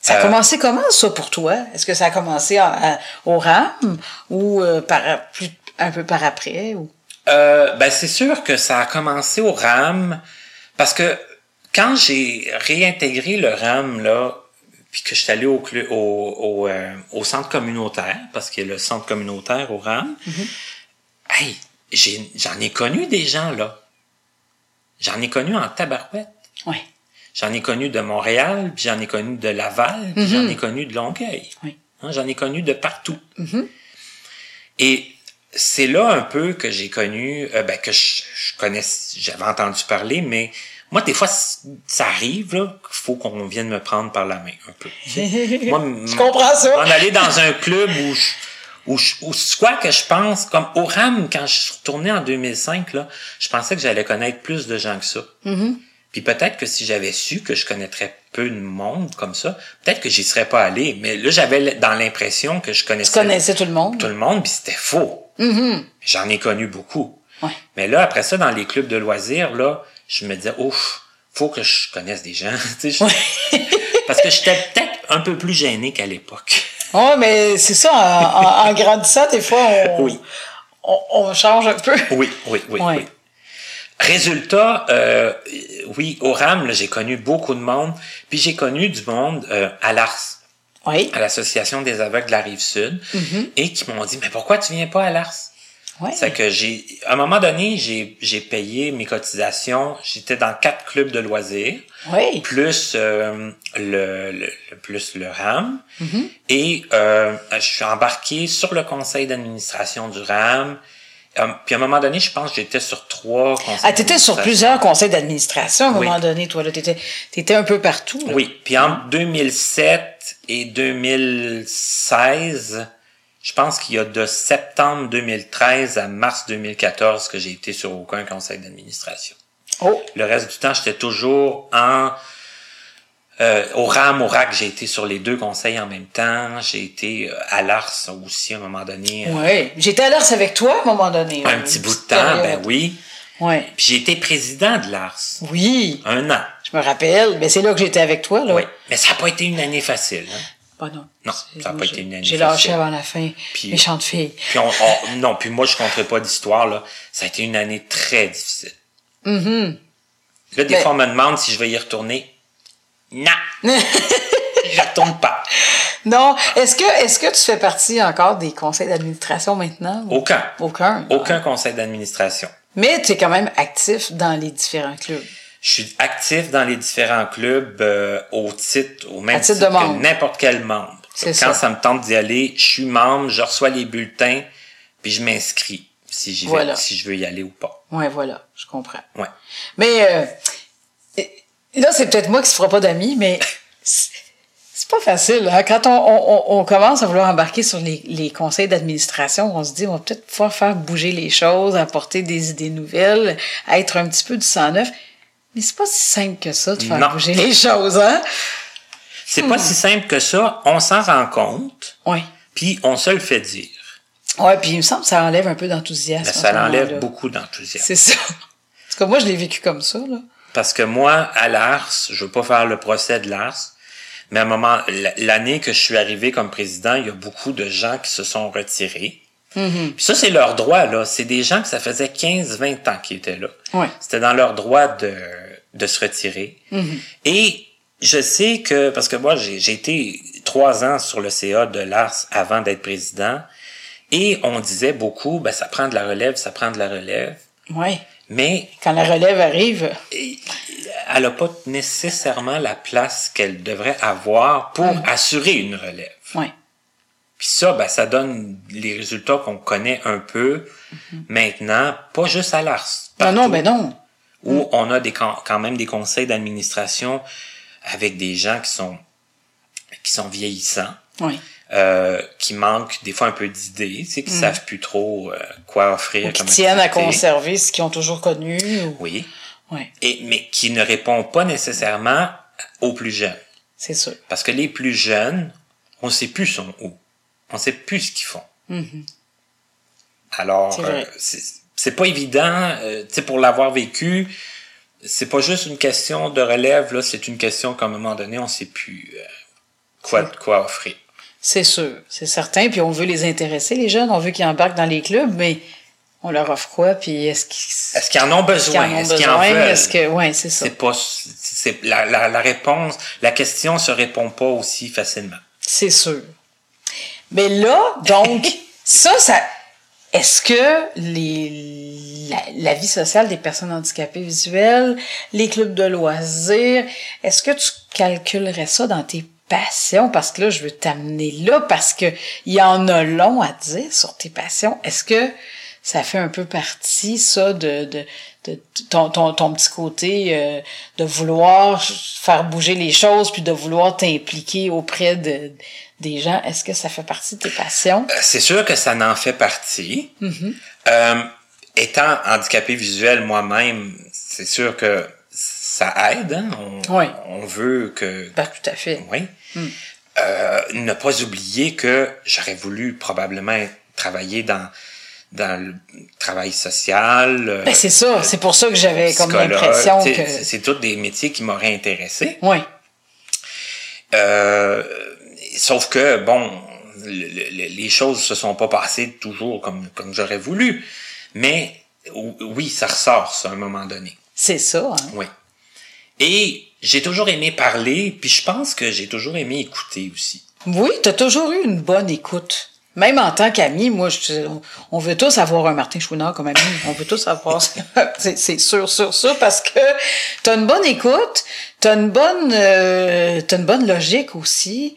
Ça a commencé comment, ça, pour toi? Est-ce que ça a commencé au RAM ou un peu par après? Ou? Ben c'est sûr que ça a commencé au RAM parce que quand j'ai réintégré le RAM, là, puis que je suis allé au centre communautaire, parce qu'il y a le centre communautaire au RAM, hey, j'en ai connu des gens, là. J'en ai connu en tabarouette. Oui. J'en ai connu de Montréal, puis j'en ai connu de Laval, puis j'en ai connu de Longueuil. Oui. Hein, j'en ai connu de partout. Et c'est là un peu que j'ai connu, que je connais, j'avais entendu parler, mais moi, des fois, ça arrive, là, qu'il faut qu'on vienne me prendre par la main, un peu. Moi, je comprends ça. En aller dans un club où soit que je pense, comme au RAM, quand je suis retourné en 2005, là, je pensais que j'allais connaître plus de gens que ça. Puis peut-être que si j'avais su que je connaîtrais peu de monde comme ça, peut-être que j'y serais pas allé. Mais là, j'avais dans l'impression que je connaissais... Tu connaissais tout le monde? Tout le monde, puis c'était faux. J'en ai connu beaucoup. Ouais. Mais là, après ça, dans les clubs de loisirs, là, je me disais, ouf, faut que je connaisse des gens. Parce que j'étais peut-être un peu plus gêné qu'à l'époque. Oh, mais c'est ça, en grandissant, des fois, on change un peu. Oui. Résultat, oui, au RAM, là, j'ai connu beaucoup de monde, puis j'ai connu du monde à l'ARS, à l'Association des aveugles de la Rive-Sud, et qui m'ont dit, mais pourquoi tu viens pas à l'ARS? C'est que à un moment donné, j'ai payé mes cotisations, j'étais dans 4 clubs de loisirs, plus le RAM, et je suis embarqué sur le conseil d'administration du RAM. Puis à un moment donné, je pense que j'étais sur 3 conseils d'administration. T'étais sur plusieurs conseils d'administration à un moment donné, toi, là. T'étais un peu partout, là. Oui. Puis entre 2007 et 2016, je pense qu'il y a de septembre 2013 à mars 2014 que j'ai été sur aucun conseil d'administration. Le reste du temps, j'étais toujours au RAM, au RAC, j'ai été sur les 2 conseils en même temps. J'ai été à l'ARS aussi à un moment donné. Oui, j'étais à l'ARS avec toi à un moment donné. Un petit bout de temps, ben oui. Oui. Puis j'ai été président de l'ARS. Oui. 1 an. Je me rappelle, mais c'est là que j'étais avec toi, là. Oui, mais ça n'a pas été une année facile. Hein? Bah non. Non, ça n'a pas été une année facile. J'ai lâché avant la fin. Puis, méchante fille. Puis non, puis moi, je ne compterai pas d'histoire, là. Ça a été une année très difficile. Là, des fois, on me demande si je vais y retourner. Non! Je retourne pas. Non. Est-ce que tu fais partie encore des conseils d'administration maintenant? Aucun. Aucun conseil d'administration. Mais tu es quand même actif dans les différents clubs. Je suis actif dans les différents clubs au même titre de membre. Que n'importe quel membre. Quand ça me tente d'y aller, je suis membre, je reçois les bulletins, puis je m'inscris si j'y vais, si je veux y aller ou pas. Ouais, voilà, je comprends. Ouais. Mais là, c'est peut-être moi qui se fera pas d'amis, mais c'est pas facile. Hein? Quand on commence à vouloir embarquer sur les conseils d'administration, on se dit on va peut-être pouvoir faire bouger les choses, apporter des idées nouvelles, être un petit peu du sang neuf. Mais c'est pas si simple que ça de faire bouger les choses, hein? C'est pas si simple que ça. On s'en rend compte. Oui. Puis on se le fait dire. Oui, puis il me semble que ça enlève un peu d'enthousiasme. Ça enlève beaucoup d'enthousiasme. C'est ça. Parce que moi, je l'ai vécu comme ça, là. Parce que moi, à l'ARS, je veux pas faire le procès de l'ARS, mais à un moment, l'année que je suis arrivé comme président, il y a beaucoup de gens qui se sont retirés. Puis ça, c'est leur droit, là. C'est des gens que ça faisait 15-20 ans qu'ils étaient là. Ouais. C'était dans leur droit de se retirer. Et je sais que, parce que moi, j'ai été 3 ans sur le CA de l'ARS avant d'être président, et on disait beaucoup, ben, ça prend de la relève, ça prend de la relève. Oui. Mais quand la relève arrive, elle n'a pas nécessairement la place qu'elle devrait avoir pour assurer une relève. Oui. Puis ça, ben, ça donne les résultats qu'on connaît un peu maintenant, pas juste à l'ARS. Non, Où on a quand même des conseils d'administration avec des gens qui sont vieillissants. Oui. Qui manquent des fois un peu d'idées, tu sais, qui savent plus trop quoi offrir. Ou qui tiennent à conserver ce qu'ils ont toujours connu. Oui. Ouais. Mais qui ne répond pas nécessairement aux plus jeunes. C'est sûr. Parce que les plus jeunes, on ne sait plus sont où. On ne sait plus ce qu'ils font. Alors, c'est pas évident, tu sais, pour l'avoir vécu, c'est pas juste une question de relève, là, c'est une question qu'à un moment donné, on sait plus de quoi offrir. C'est sûr, c'est certain. Puis on veut les intéresser, les jeunes. On veut qu'ils embarquent dans les clubs, mais on leur offre quoi? Puis est-ce qu'ils en ont besoin? Est-ce qu'ils en veulent? Oui, c'est ça. La réponse, la question se répond pas aussi facilement. C'est sûr. Mais là, donc, ça, est-ce que la vie sociale des personnes handicapées visuelles, les clubs de loisirs, est-ce que tu calculerais ça dans tes passions? Parce que là, je veux t'amener là, parce que il y en a long à dire sur tes passions. Est-ce que ça fait un peu partie, ça, de ton petit côté de vouloir faire bouger les choses, puis de vouloir t'impliquer auprès des gens? Est-ce que ça fait partie de tes passions? C'est sûr que ça en fait partie. Mm-hmm. Étant handicapé visuel moi-même, c'est sûr que ça aide. Hein? On veut que... Ben, tout à fait. Oui. Mm. Ne pas oublier que j'aurais voulu probablement travailler dans le travail social. Ben c'est ça, c'est pour ça que j'avais comme l'impression que... C'est tous des métiers qui m'auraient intéressé. Oui. Sauf que, bon, les choses se sont pas passées toujours comme j'aurais voulu. Mais oui, ça ressort, ça, à un moment donné. C'est ça, hein? Oui. Et j'ai toujours aimé parler, puis je pense que j'ai toujours aimé écouter aussi. Oui, t'as toujours eu une bonne écoute. Même en tant qu'ami, moi, on veut tous avoir un Martin Chouinard comme ami. On veut tous avoir... c'est sûr, parce que t'as une bonne écoute, t'as une bonne logique aussi.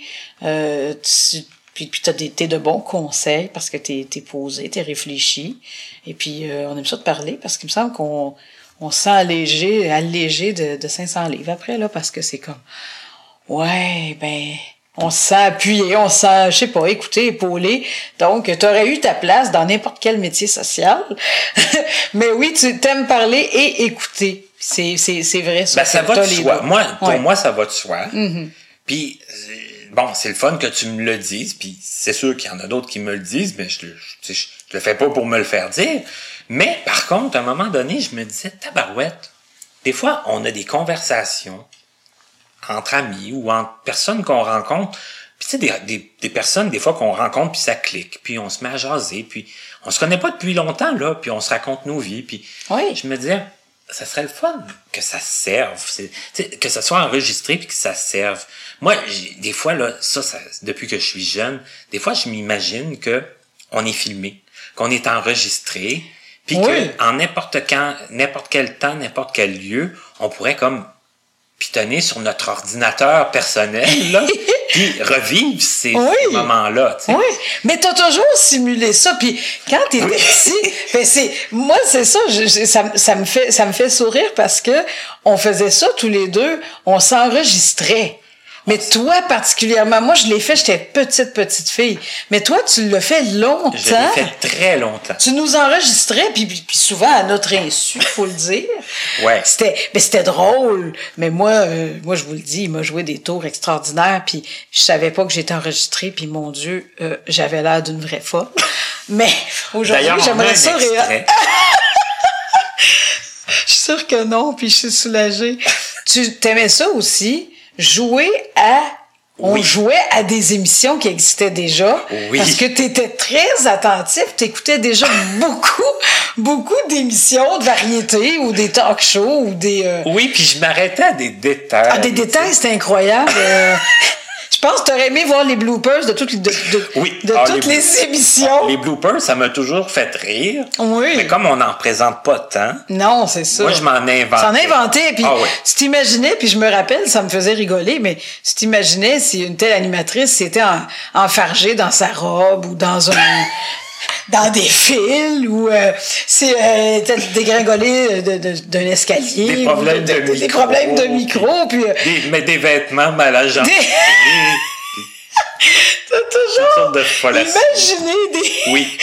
Puis t'es de bons conseils parce que t'es posé, t'es réfléchi. Et puis, on aime ça te parler parce qu'il me semble qu'on se sent allégé de 500 livres après, là, parce que c'est comme... Ouais, ben... On se sent appuyé, on se sent, je sais pas, écouté, épaulé. Donc, t'aurais eu ta place dans n'importe quel métier social. Mais oui, tu t'aimes parler et écouter. C'est vrai, ça. Ben, ça va de soi. Pour moi, ça va de soi. Mm-hmm. Puis, bon, c'est le fun que tu me le dises. Puis, c'est sûr qu'il y en a d'autres qui me le disent, mais je le fais pas pour me le faire dire. Mais, par contre, à un moment donné, je me disais, tabarouette. Des fois, on a des conversations entre amis ou entre personnes qu'on rencontre. Puis tu sais, des personnes, des fois, qu'on rencontre, puis ça clique, puis on se met à jaser, puis on se connaît pas depuis longtemps, là, puis on se raconte nos vies, puis je me disais, ça serait le fun que ça serve, que ça soit enregistré, puis que ça serve. Moi, des fois, là, ça, depuis que je suis jeune, des fois, je m'imagine que on est filmé, qu'on est enregistré, puis que en n'importe quel temps, n'importe quel lieu, on pourrait comme pitonner sur notre ordinateur personnel, là, puis revivre ces moments-là, tu sais. Oui, mais t'as toujours simulé ça, puis quand t'étais petit, ben c'est ça, ça me fait sourire parce que on faisait ça tous les deux, on s'enregistrait. Mais toi, particulièrement, moi, je l'ai fait, j'étais petite fille. Mais toi, tu l'as fait longtemps. Je l'ai fait très longtemps. Tu nous enregistrais, puis souvent à notre insu, faut le dire. Ouais. C'était drôle. Mais moi, je vous le dis, il m'a joué des tours extraordinaires, puis je savais pas que j'étais enregistrée, puis mon Dieu, j'avais l'air d'une vraie folle. Mais aujourd'hui, j'aimerais ça rire. Je suis sûre que non, puis je suis soulagée. Tu t'aimais ça aussi? On jouait à des émissions qui existaient déjà. Oui. Parce que t'étais très attentif, t'écoutais déjà beaucoup d'émissions de variété ou des talk shows ou des... Oui, puis je m'arrêtais à des détails. Ah, des détails, c'était incroyable. Je pense que t'aurais aimé voir les bloopers de toutes les émissions. Les bloopers, ça m'a toujours fait rire. Oui. Mais comme on n'en présente pas tant. Non, c'est ça. Moi, je m'en inventais. T'en inventais, puis tu t'imaginais, puis je me rappelle, ça me faisait rigoler, mais tu t'imaginais si une telle animatrice s'était enfargée dans sa robe ou dans des fils ou c'est dégringolé d'un escalier. Des problèmes de micro. Puis, mais des vêtements mal agencés. T'as toujours imaginé des... Oui.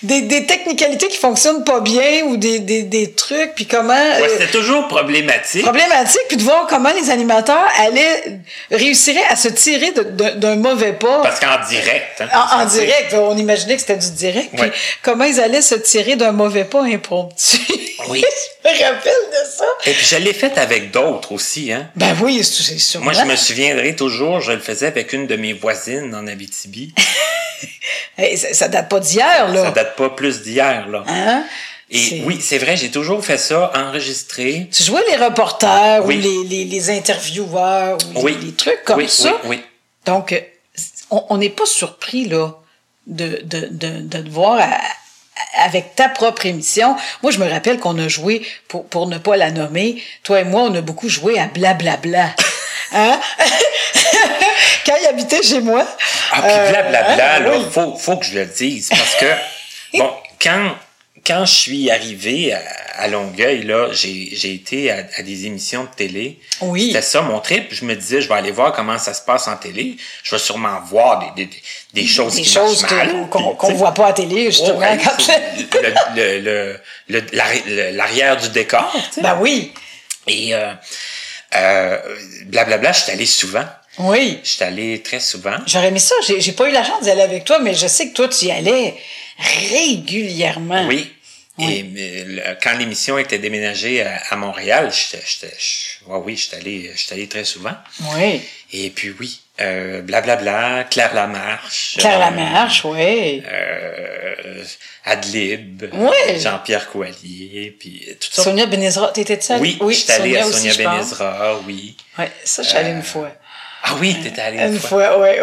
des technicalités qui fonctionnent pas bien ou des trucs, puis comment... Ouais, c'était toujours problématique. Puis de voir comment les animateurs réussiraient à se tirer d'un mauvais pas. Parce qu'en direct. Hein, en direct, on imaginait que c'était du direct. Puis comment ils allaient se tirer d'un mauvais pas impromptu. Oui. Je me rappelle de ça. Et puis je l'ai fait avec d'autres aussi. Hein. Ben oui, c'est sûr. Moi, je me souviendrai toujours, je le faisais avec une de mes voisines en Abitibi. Hey, ça date pas d'hier, là. Ça date pas plus d'hier, là. Hein? Et oui, c'est vrai, j'ai toujours fait ça, enregistré. Tu jouais les reporters ou les intervieweurs ou les trucs comme ça. Oui. Donc, on n'est pas surpris, là, de te voir avec ta propre émission. Moi, je me rappelle qu'on a joué, pour ne pas la nommer, toi et moi, on a beaucoup joué à Blablabla. Hein? Quand il habitait chez moi. Ah, puis Blablabla, là, faut que je le dise, parce que, bon, quand je suis arrivé à Longueuil, là, j'ai été à des émissions de télé. Oui. C'était ça, mon trip. Je me disais, je vais aller voir comment ça se passe en télé. Je vais sûrement voir des choses qui marchent mal. Qu'on voit pas à télé, justement. L'arrière du décor. T'sais. Ben oui. Et Blablabla, je suis allé souvent. Oui. Je suis allé très souvent. J'aurais aimé ça. J'ai pas eu la chance d'y aller avec toi, mais je sais que toi, tu y allais régulièrement. Oui. Et quand l'émission était déménagée à Montréal, je suis allé très souvent. Oui. Et puis oui, Blablabla, Claire Lamarche. Claire Lamarche, oui. Adlib, Jean-Pierre Coallier, puis tout ça. Sonia Benezra, t'étais seule? Oui, je suis allé à Sonia Benezra, oui. Oui, ça, je suis allée une fois. Ah oui, t'étais allé une fois. Oui.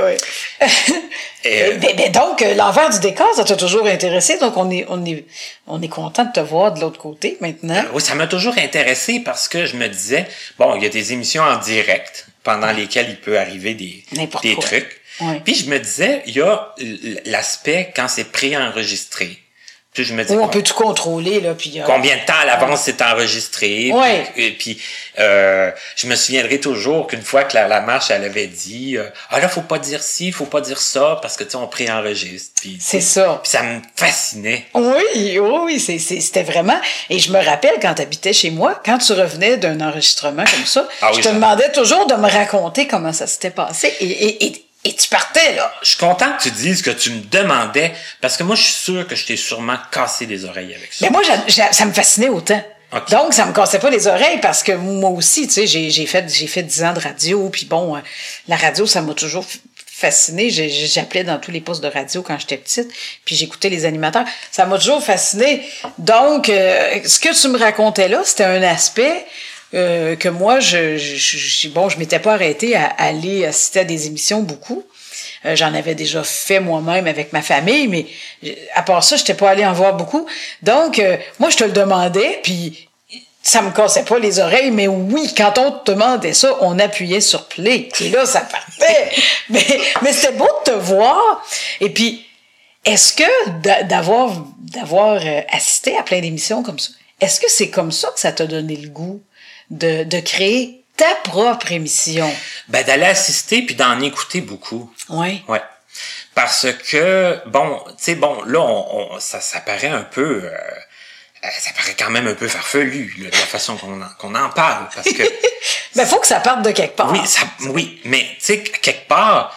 Mais donc, l'envers du décor, ça t'a toujours intéressé, donc on est content de te voir de l'autre côté maintenant. Oui, ça m'a toujours intéressé parce que je me disais, bon, il y a des émissions en direct pendant lesquelles il peut arriver des trucs. Oui. Puis je me disais, il y a l'aspect quand c'est préenregistré. Puis je me dis, on peut tout contrôler, là. Puis, combien de temps à l'avance c'est enregistré? Oui. Puis je me souviendrai toujours qu'une fois que la marche, elle avait dit, là, faut pas dire ci, faut pas dire ça, parce que, tu sais, on préenregistre. Puis, c'est ça. Puis ça me fascinait. Oui, c'était vraiment... Et je me rappelle, quand tu habitais chez moi, quand tu revenais d'un enregistrement comme ça, je te demandais toujours de me raconter comment ça s'était passé. Et tu partais, là. Je suis content que tu dises que tu me demandais, parce que moi, je suis sûr que je t'ai sûrement cassé les oreilles avec ça. Mais moi, ça me fascinait autant. Okay. Donc, ça me cassait pas les oreilles, parce que moi aussi, tu sais, j'ai fait 10 ans de radio, puis bon, la radio, ça m'a toujours fascinée. J'appelais dans tous les postes de radio quand j'étais petite, puis j'écoutais les animateurs. Ça m'a toujours fascinée. Donc, ce que tu me racontais là, c'était un aspect... que moi, je m'étais pas arrêtée à aller assister à des émissions beaucoup. J'en avais déjà fait moi-même avec ma famille, mais à part ça, j'étais pas allée en voir beaucoup. Donc, moi, je te le demandais, puis ça me cassait pas les oreilles, mais oui, quand on te demandait ça, on appuyait sur play. Et là, ça partait. mais c'était beau de te voir. Et puis, est-ce que d'avoir assisté à plein d'émissions comme ça, est-ce que c'est comme ça que ça t'a donné le goût de créer ta propre émission? Ben, d'aller assister puis d'en écouter beaucoup. Oui. Ouais. Parce que, bon, tu sais, bon, là, ça paraît un peu... ça paraît quand même un peu farfelu, là, de la façon qu'on en parle, parce que... Ben, faut que ça parte de quelque part. Oui, mais, tu sais, quelque part,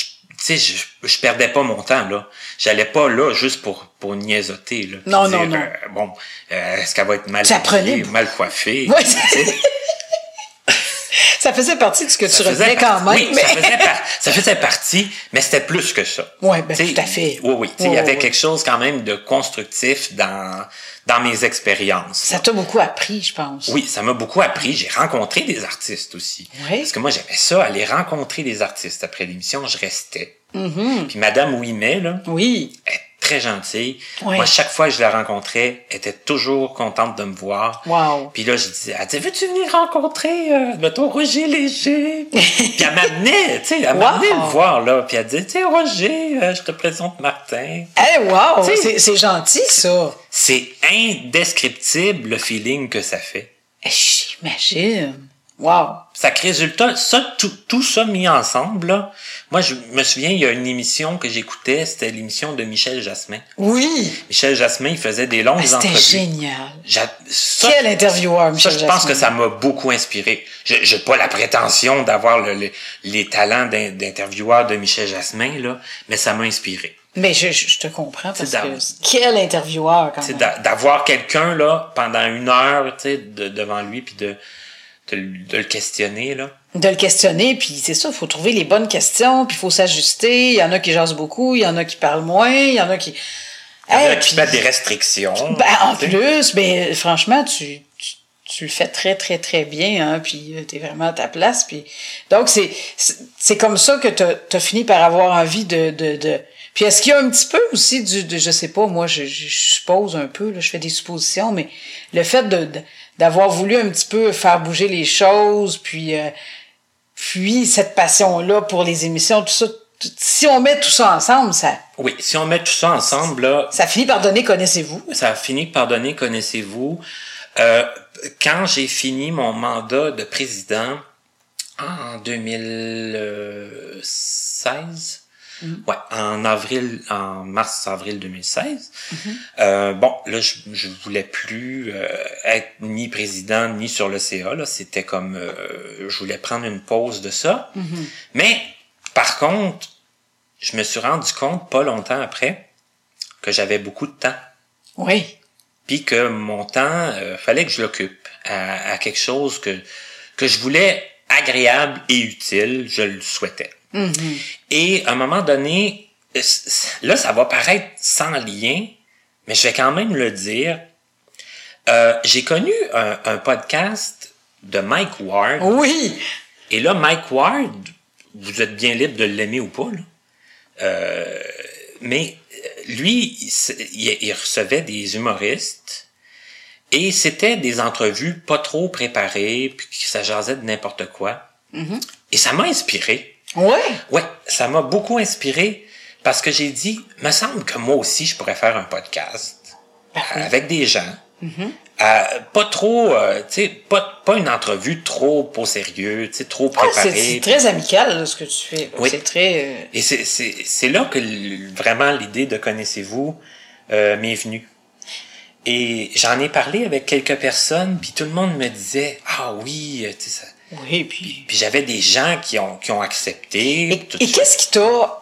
je perdais pas mon temps, là. J'allais pas là juste pour niaisoter, là. Non. Bon, est-ce qu'elle va être mal habillée, mal coiffée? Oui, ça faisait partie de ce que tu retenais quand même. Oui, mais... ça faisait partie, mais c'était plus que ça. Oui, ben, tout à fait. Oui. Il y avait quelque chose quand même de constructif dans mes expériences. Ça t'a beaucoup appris, je pense. Oui, ça m'a beaucoup appris. J'ai rencontré des artistes aussi. Oui. Parce que moi, j'aimais ça, aller rencontrer des artistes. Après l'émission, je restais. Mm-hmm. Puis Madame Ouimet, là, oui, elle est très gentille. Oui. Moi, chaque fois que je la rencontrais, elle était toujours contente de me voir. Wow. Puis là, je disais, elle disait, veux-tu venir rencontrer ton Roger Léger? Puis elle m'amenait, tu sais, elle m'amenait le voir, là. Puis elle disait, tu sais, Roger, je te présente Martin. Hey, wow! C'est gentil, ça. C'est indescriptible, le feeling que ça fait. J'imagine. Wow! Sacré résultat, ça, tout ça mis ensemble, là. Moi, je me souviens, il y a une émission que j'écoutais, c'était l'émission de Michel Jasmin. Oui! Michel Jasmin, il faisait des longues entrevues. C'était génial! Quel intervieweur, Michel Jasmin! Je pense que ça m'a beaucoup inspiré. J'ai pas la prétention d'avoir les talents d'intervieweur de Michel Jasmin, là, mais ça m'a inspiré. Mais je te comprends, parce que quel intervieweur, quand même! D'avoir quelqu'un, là, pendant 1 heure, tu sais, devant lui, puis de le questionner, là. De le questionner, puis c'est ça, il faut trouver les bonnes questions, puis il faut s'ajuster. Il y en a qui jasent beaucoup, il y en a qui parlent moins, il y en a qui... Il y en a qui mettent des restrictions. Ben, en plus, ben, franchement, tu le fais très, très, très bien, hein, puis t'es vraiment à ta place, puis... Donc, c'est comme ça que t'as fini par avoir envie de... Puis est-ce qu'il y a un petit peu aussi je sais pas, moi, je suppose un peu, là, je fais des suppositions, mais le fait d'avoir voulu un petit peu faire bouger les choses, puis cette passion-là pour les émissions, tout ça, si on met tout ça ensemble, ça... Oui, si on met tout ça ensemble, là... Ça finit par donner Connaissez-vous. Ça finit par donner Connaissez-vous. Quand j'ai fini mon mandat de président en 2016... Ouais, en mars-avril 2016. Bon, là, je voulais plus être ni président ni sur le CA. Là, c'était comme, je voulais prendre une pause de ça. Mais, par contre, je me suis rendu compte pas longtemps après que j'avais beaucoup de temps. Oui. Puis que mon temps, fallait que je l'occupe à quelque chose que je voulais agréable et utile. Je le souhaitais. Et à un moment donné, là, ça va paraître sans lien, mais je vais quand même le dire. J'ai connu un podcast de Mike Ward. Oui! Et là, Mike Ward, vous êtes bien libre de l'aimer ou pas, là. Mais lui, il recevait des humoristes et c'était des entrevues pas trop préparées, puis ça jasait de n'importe quoi. Et ça m'a inspiré. Ouais, ça m'a beaucoup inspiré parce que j'ai dit, me semble que moi aussi je pourrais faire un podcast avec des gens, pas trop, tu sais, pas une entrevue trop au sérieux, tu sais, trop préparée. C'est très amical là, ce que tu fais. Oui. C'est très. Et c'est là que vraiment l'idée de Connaissez-vous m'est venue. Et j'en ai parlé avec quelques personnes, puis tout le monde me disait, ah oui, tu sais ça. Oui, puis j'avais des gens qui ont accepté. Et qu'est-ce qui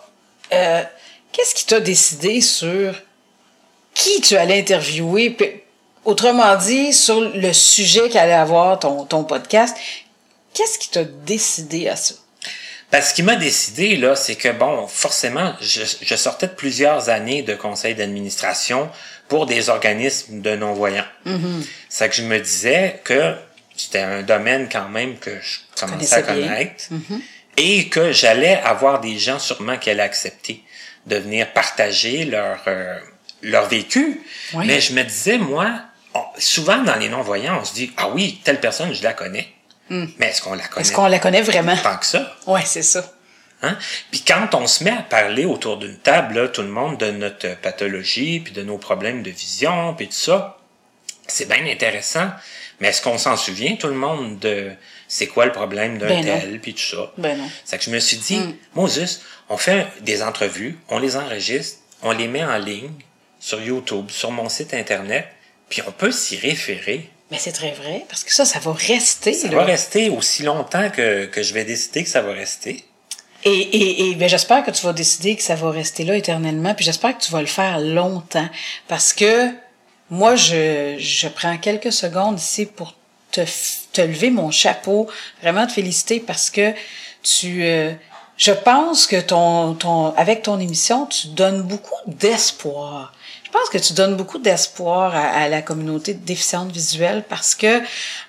t'a décidé sur qui tu allais interviewer? Autrement dit, sur le sujet qu'allait avoir ton podcast, qu'est-ce qui t'a décidé à ça? Ben, ce qui m'a décidé, là, c'est que, bon, forcément, je sortais de plusieurs années de conseil d'administration pour des organismes de non-voyants. C'est que je me disais que c'était un domaine quand même que je commençais à connaître et que j'allais avoir des gens sûrement qui allaient accepter de venir partager leur vécu. Oui. Mais je me disais, moi, souvent dans les non-voyants, on se dit, ah oui, telle personne, je la connais. Mais est-ce qu'on la connaît? Est-ce qu'on la connaît vraiment? Tant que ça. Oui, c'est ça. Hein? Puis quand on se met à parler autour d'une table, là, tout le monde de notre pathologie, puis de nos problèmes de vision, puis tout ça, c'est bien intéressant. Mais est-ce qu'on s'en souvient, tout le monde, de c'est quoi le problème d'un tel, puis tout ça? Ben non. C'est que je me suis dit, Moses, on fait des entrevues, on les enregistre, on les met en ligne sur YouTube, sur mon site Internet, puis on peut s'y référer. Mais c'est très vrai, parce que ça va rester. Ça va rester aussi longtemps que je vais décider que ça va rester. Et ben j'espère que tu vas décider que ça va rester là éternellement, puis j'espère que tu vas le faire longtemps, parce que moi, je prends quelques secondes ici pour te lever mon chapeau, vraiment te féliciter, parce que je pense que avec ton émission, tu donnes beaucoup d'espoir. Je pense que tu donnes beaucoup d'espoir à la communauté déficiente visuelle parce que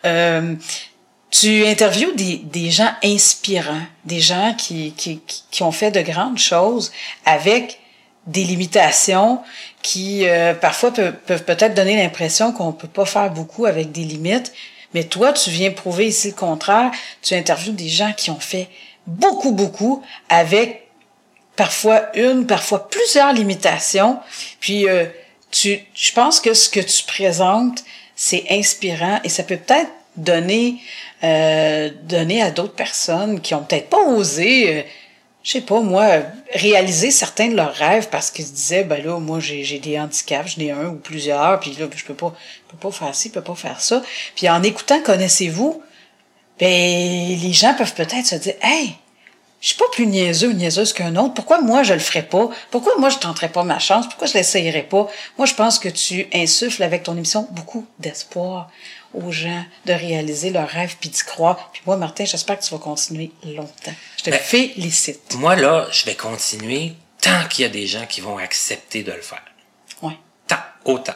tu interviews des gens inspirants, des gens qui ont fait de grandes choses avec des limitations qui parfois peuvent peut-être donner l'impression qu'on peut pas faire beaucoup avec des limites. Mais toi, tu viens prouver ici le contraire. Tu interviews des gens qui ont fait beaucoup avec parfois plusieurs limitations. Puis je pense que ce que tu présentes, c'est inspirant et ça peut peut-être donner à d'autres personnes qui ont peut-être pas osé, je sais pas moi, réaliser certains de leurs rêves parce qu'ils se disaient, ben là, moi j'ai des handicaps, j'en ai un ou plusieurs, puis là, je peux pas faire ci, je peux pas faire ça. Puis en écoutant Connaissez-vous, ben les gens peuvent peut-être se dire, hey, je suis pas plus niaiseux ou niaiseuse qu'un autre. Pourquoi moi je le ferais pas? Pourquoi moi je tenterais pas ma chance? Pourquoi je l'essayerais pas? Moi, je pense que tu insuffles avec ton émission beaucoup d'espoir aux gens de réaliser leurs rêves puis d'y croire. Puis moi, Martin, j'espère que tu vas continuer longtemps. Je te félicite. Moi, là, je vais continuer tant qu'il y a des gens qui vont accepter de le faire. Ouais. Autant.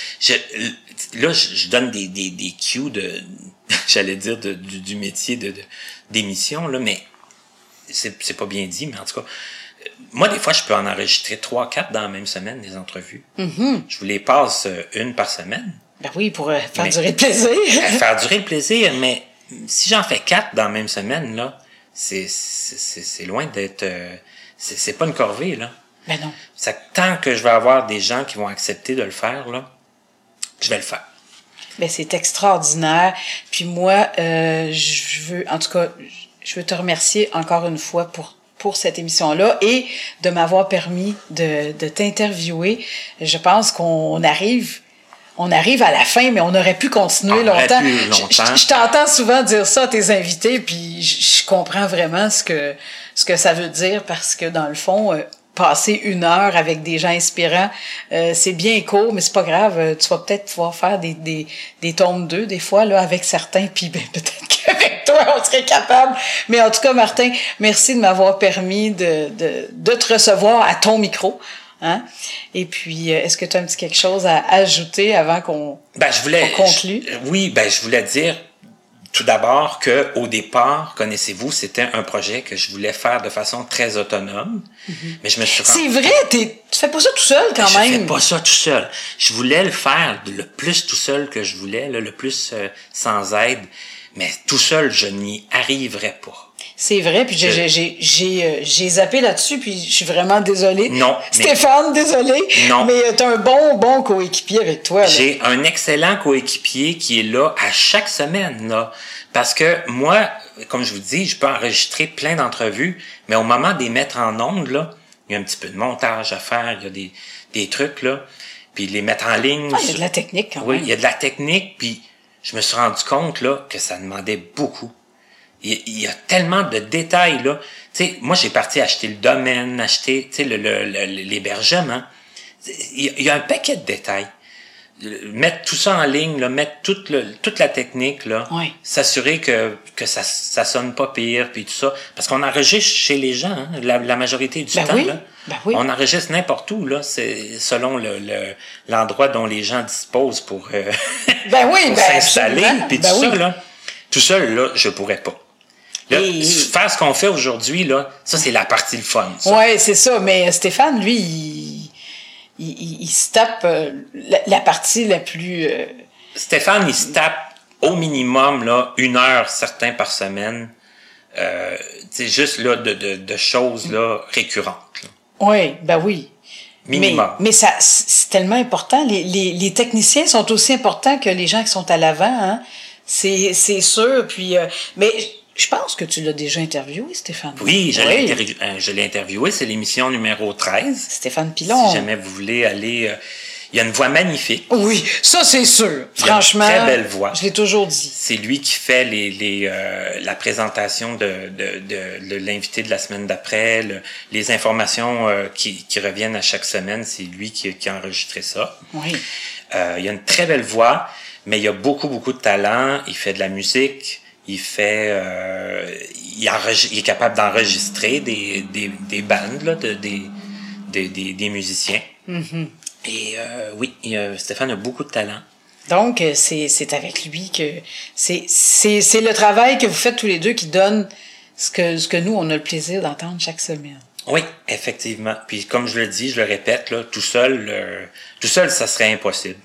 Je donne des cues j'allais dire, du métier d'émission, là, mais c'est pas bien dit, mais en tout cas, moi, des fois, je peux en enregistrer 3-4 dans la même semaine, des entrevues. Mm-hmm. Je vous les passe une par semaine. Ben oui, pour faire durer le plaisir. Faire durer le plaisir, mais si j'en fais 4 dans la même semaine, là, c'est loin d'être... c'est pas une corvée, là. Ben non. Tant que je vais avoir des gens qui vont accepter de le faire, là, je vais le faire. Ben c'est extraordinaire. Puis moi, je veux te remercier encore une fois pour cette émission-là et de m'avoir permis de t'interviewer. Je pense qu'on arrive à la fin, mais on aurait pu continuer longtemps. Je t'entends souvent dire ça à tes invités, puis je comprends vraiment ce que ça veut dire, parce que dans le fond, passer 1 heure avec des gens inspirants, c'est bien court, mais c'est pas grave. Tu vas peut-être pouvoir faire des tomes 2 des fois là avec certains, puis ben, peut-être qu'avec toi on serait capable. Mais en tout cas, Martin, merci de m'avoir permis de te recevoir à ton micro. Hein? Et puis, est-ce que tu as un petit quelque chose à ajouter avant qu'on conclue? Oui, je voulais dire tout d'abord que au départ, Connaissez-vous, c'était un projet que je voulais faire de façon très autonome. Mm-hmm. Mais je me suis rendu... C'est vrai, tu fais pas ça tout seul quand même. Je fais pas ça tout seul. Je voulais le faire le plus tout seul que je voulais, le plus sans aide. Mais tout seul, je n'y arriverais pas. C'est vrai, puis j'ai zappé là-dessus, puis je suis vraiment désolée. Non. Stéphane, désolé. Non. Mais t'as un bon coéquipier avec toi. Là. J'ai un excellent coéquipier qui est là à chaque semaine, là. Parce que moi, comme je vous dis, je peux enregistrer plein d'entrevues, mais au moment de les mettre en ondes, là, il y a un petit peu de montage à faire, il y a des trucs, là. Puis les mettre en ligne. Ah, il y a de la technique quand même. Oui, il y a de la technique, puis je me suis rendu compte, là, que ça demandait beaucoup. Il y a tellement de détails, là. Tu sais, moi, j'ai parti acheter le domaine, acheter, tu sais, l'hébergement. Il y a un paquet de détails. Mettre tout ça en ligne, là, mettre toute la technique, là. Oui. S'assurer que ça sonne pas pire, puis tout ça. Parce qu'on enregistre chez les gens, hein, la majorité du temps, oui. là. Ben oui. On enregistre n'importe où, là. C'est selon l'endroit dont les gens disposent pour, pour s'installer, puis tout ça, là. Tout seul, là, je pourrais pas. Là, faire ce qu'on fait aujourd'hui, là, ça, c'est la partie le fun. Oui, c'est ça. Mais Stéphane, lui, il se tape la partie la plus... Stéphane, il se tape au minimum là 1 heure certains par semaine. C'est juste là de choses là récurrentes. Là. Oui, ben oui. Minimum. Mais ça, c'est tellement important. Les techniciens sont aussi importants que les gens qui sont à l'avant. Hein? C'est sûr. Puis, mais je pense que tu l'as déjà interviewé, Stéphane. Oui, je l'ai interviewé. C'est l'émission numéro 13. Stéphane Pilon. Si jamais vous voulez aller... il y a une voix magnifique. Oui, ça c'est sûr. Franchement, très belle voix. Je l'ai toujours dit. C'est lui qui fait la présentation de l'invité de la semaine d'après, les informations qui reviennent à chaque semaine. C'est lui qui a enregistré ça. Oui. Il a une très belle voix, mais il a beaucoup de talent. Il fait de la musique. Il est capable d'enregistrer des bandes là, des musiciens. Mm-hmm. Et oui, Stéphane a beaucoup de talent. Donc, c'est avec lui que... C'est le travail que vous faites tous les deux qui donne ce que nous, on a le plaisir d'entendre chaque semaine. Oui, effectivement. Puis comme je le dis, je le répète, là, tout seul, ça serait impossible.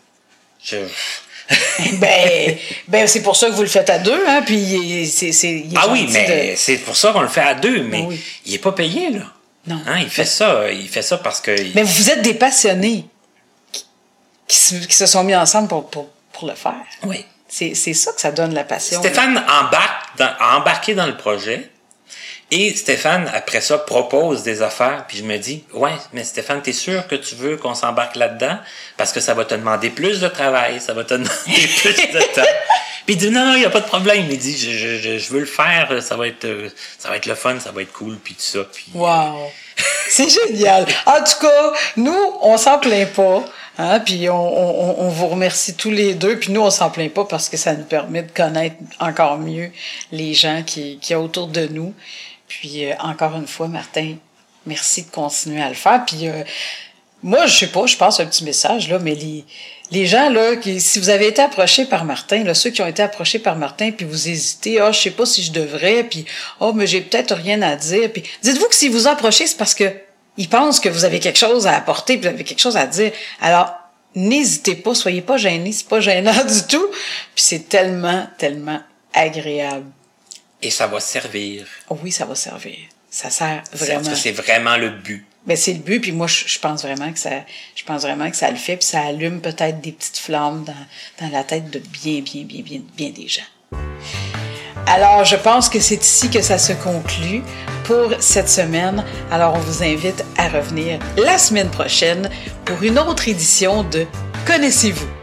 Ben c'est pour ça que vous le faites à deux, hein, puis il est c'est pour ça qu'on le fait à deux, mais oui. Il est pas payé, là. Non. Hein, il fait ça parce que... Mais vous êtes des passionnés qui se sont mis ensemble pour le faire. Oui. C'est ça que ça donne la passion. Stéphane a embarqué dans le projet. Et Stéphane, après ça, propose des affaires. Puis je me dis, ouais, mais Stéphane, t'es sûr que tu veux qu'on s'embarque là-dedans? Parce que ça va te demander plus de travail, ça va te demander plus de temps. Puis il dit, non, il n'y a pas de problème. Il dit, je veux le faire, ça va être le fun, ça va être cool, puis tout ça. Puis... Wow! C'est génial! En tout cas, nous, on s'en plaint pas. Hein? Puis on vous remercie tous les deux. Puis nous, on s'en plaint pas parce que ça nous permet de connaître encore mieux les gens qui y a autour de nous. Puis encore une fois, Martin, merci de continuer à le faire. Puis moi, je sais pas, je passe un petit message, là, mais les gens, là, si vous avez été approchés par Martin, là, ceux qui ont été approchés par Martin, puis vous hésitez, je sais pas si je devrais, puis mais j'ai peut-être rien à dire. Puis dites-vous que si vous approchez, c'est parce que ils pensent que vous avez quelque chose à apporter, puis vous avez quelque chose à dire. Alors, n'hésitez pas, soyez pas gênés, c'est pas gênant du tout. Puis c'est tellement, tellement agréable. Et ça va servir. Oh oui, ça va servir. Ça sert vraiment. Parce que c'est vraiment le but. Ben c'est le but, puis moi je pense vraiment que ça le fait, puis ça allume peut-être des petites flammes dans la tête de bien des gens. Alors, je pense que c'est ici que ça se conclut pour cette semaine. Alors, on vous invite à revenir la semaine prochaine pour une autre édition de Connaissez-vous.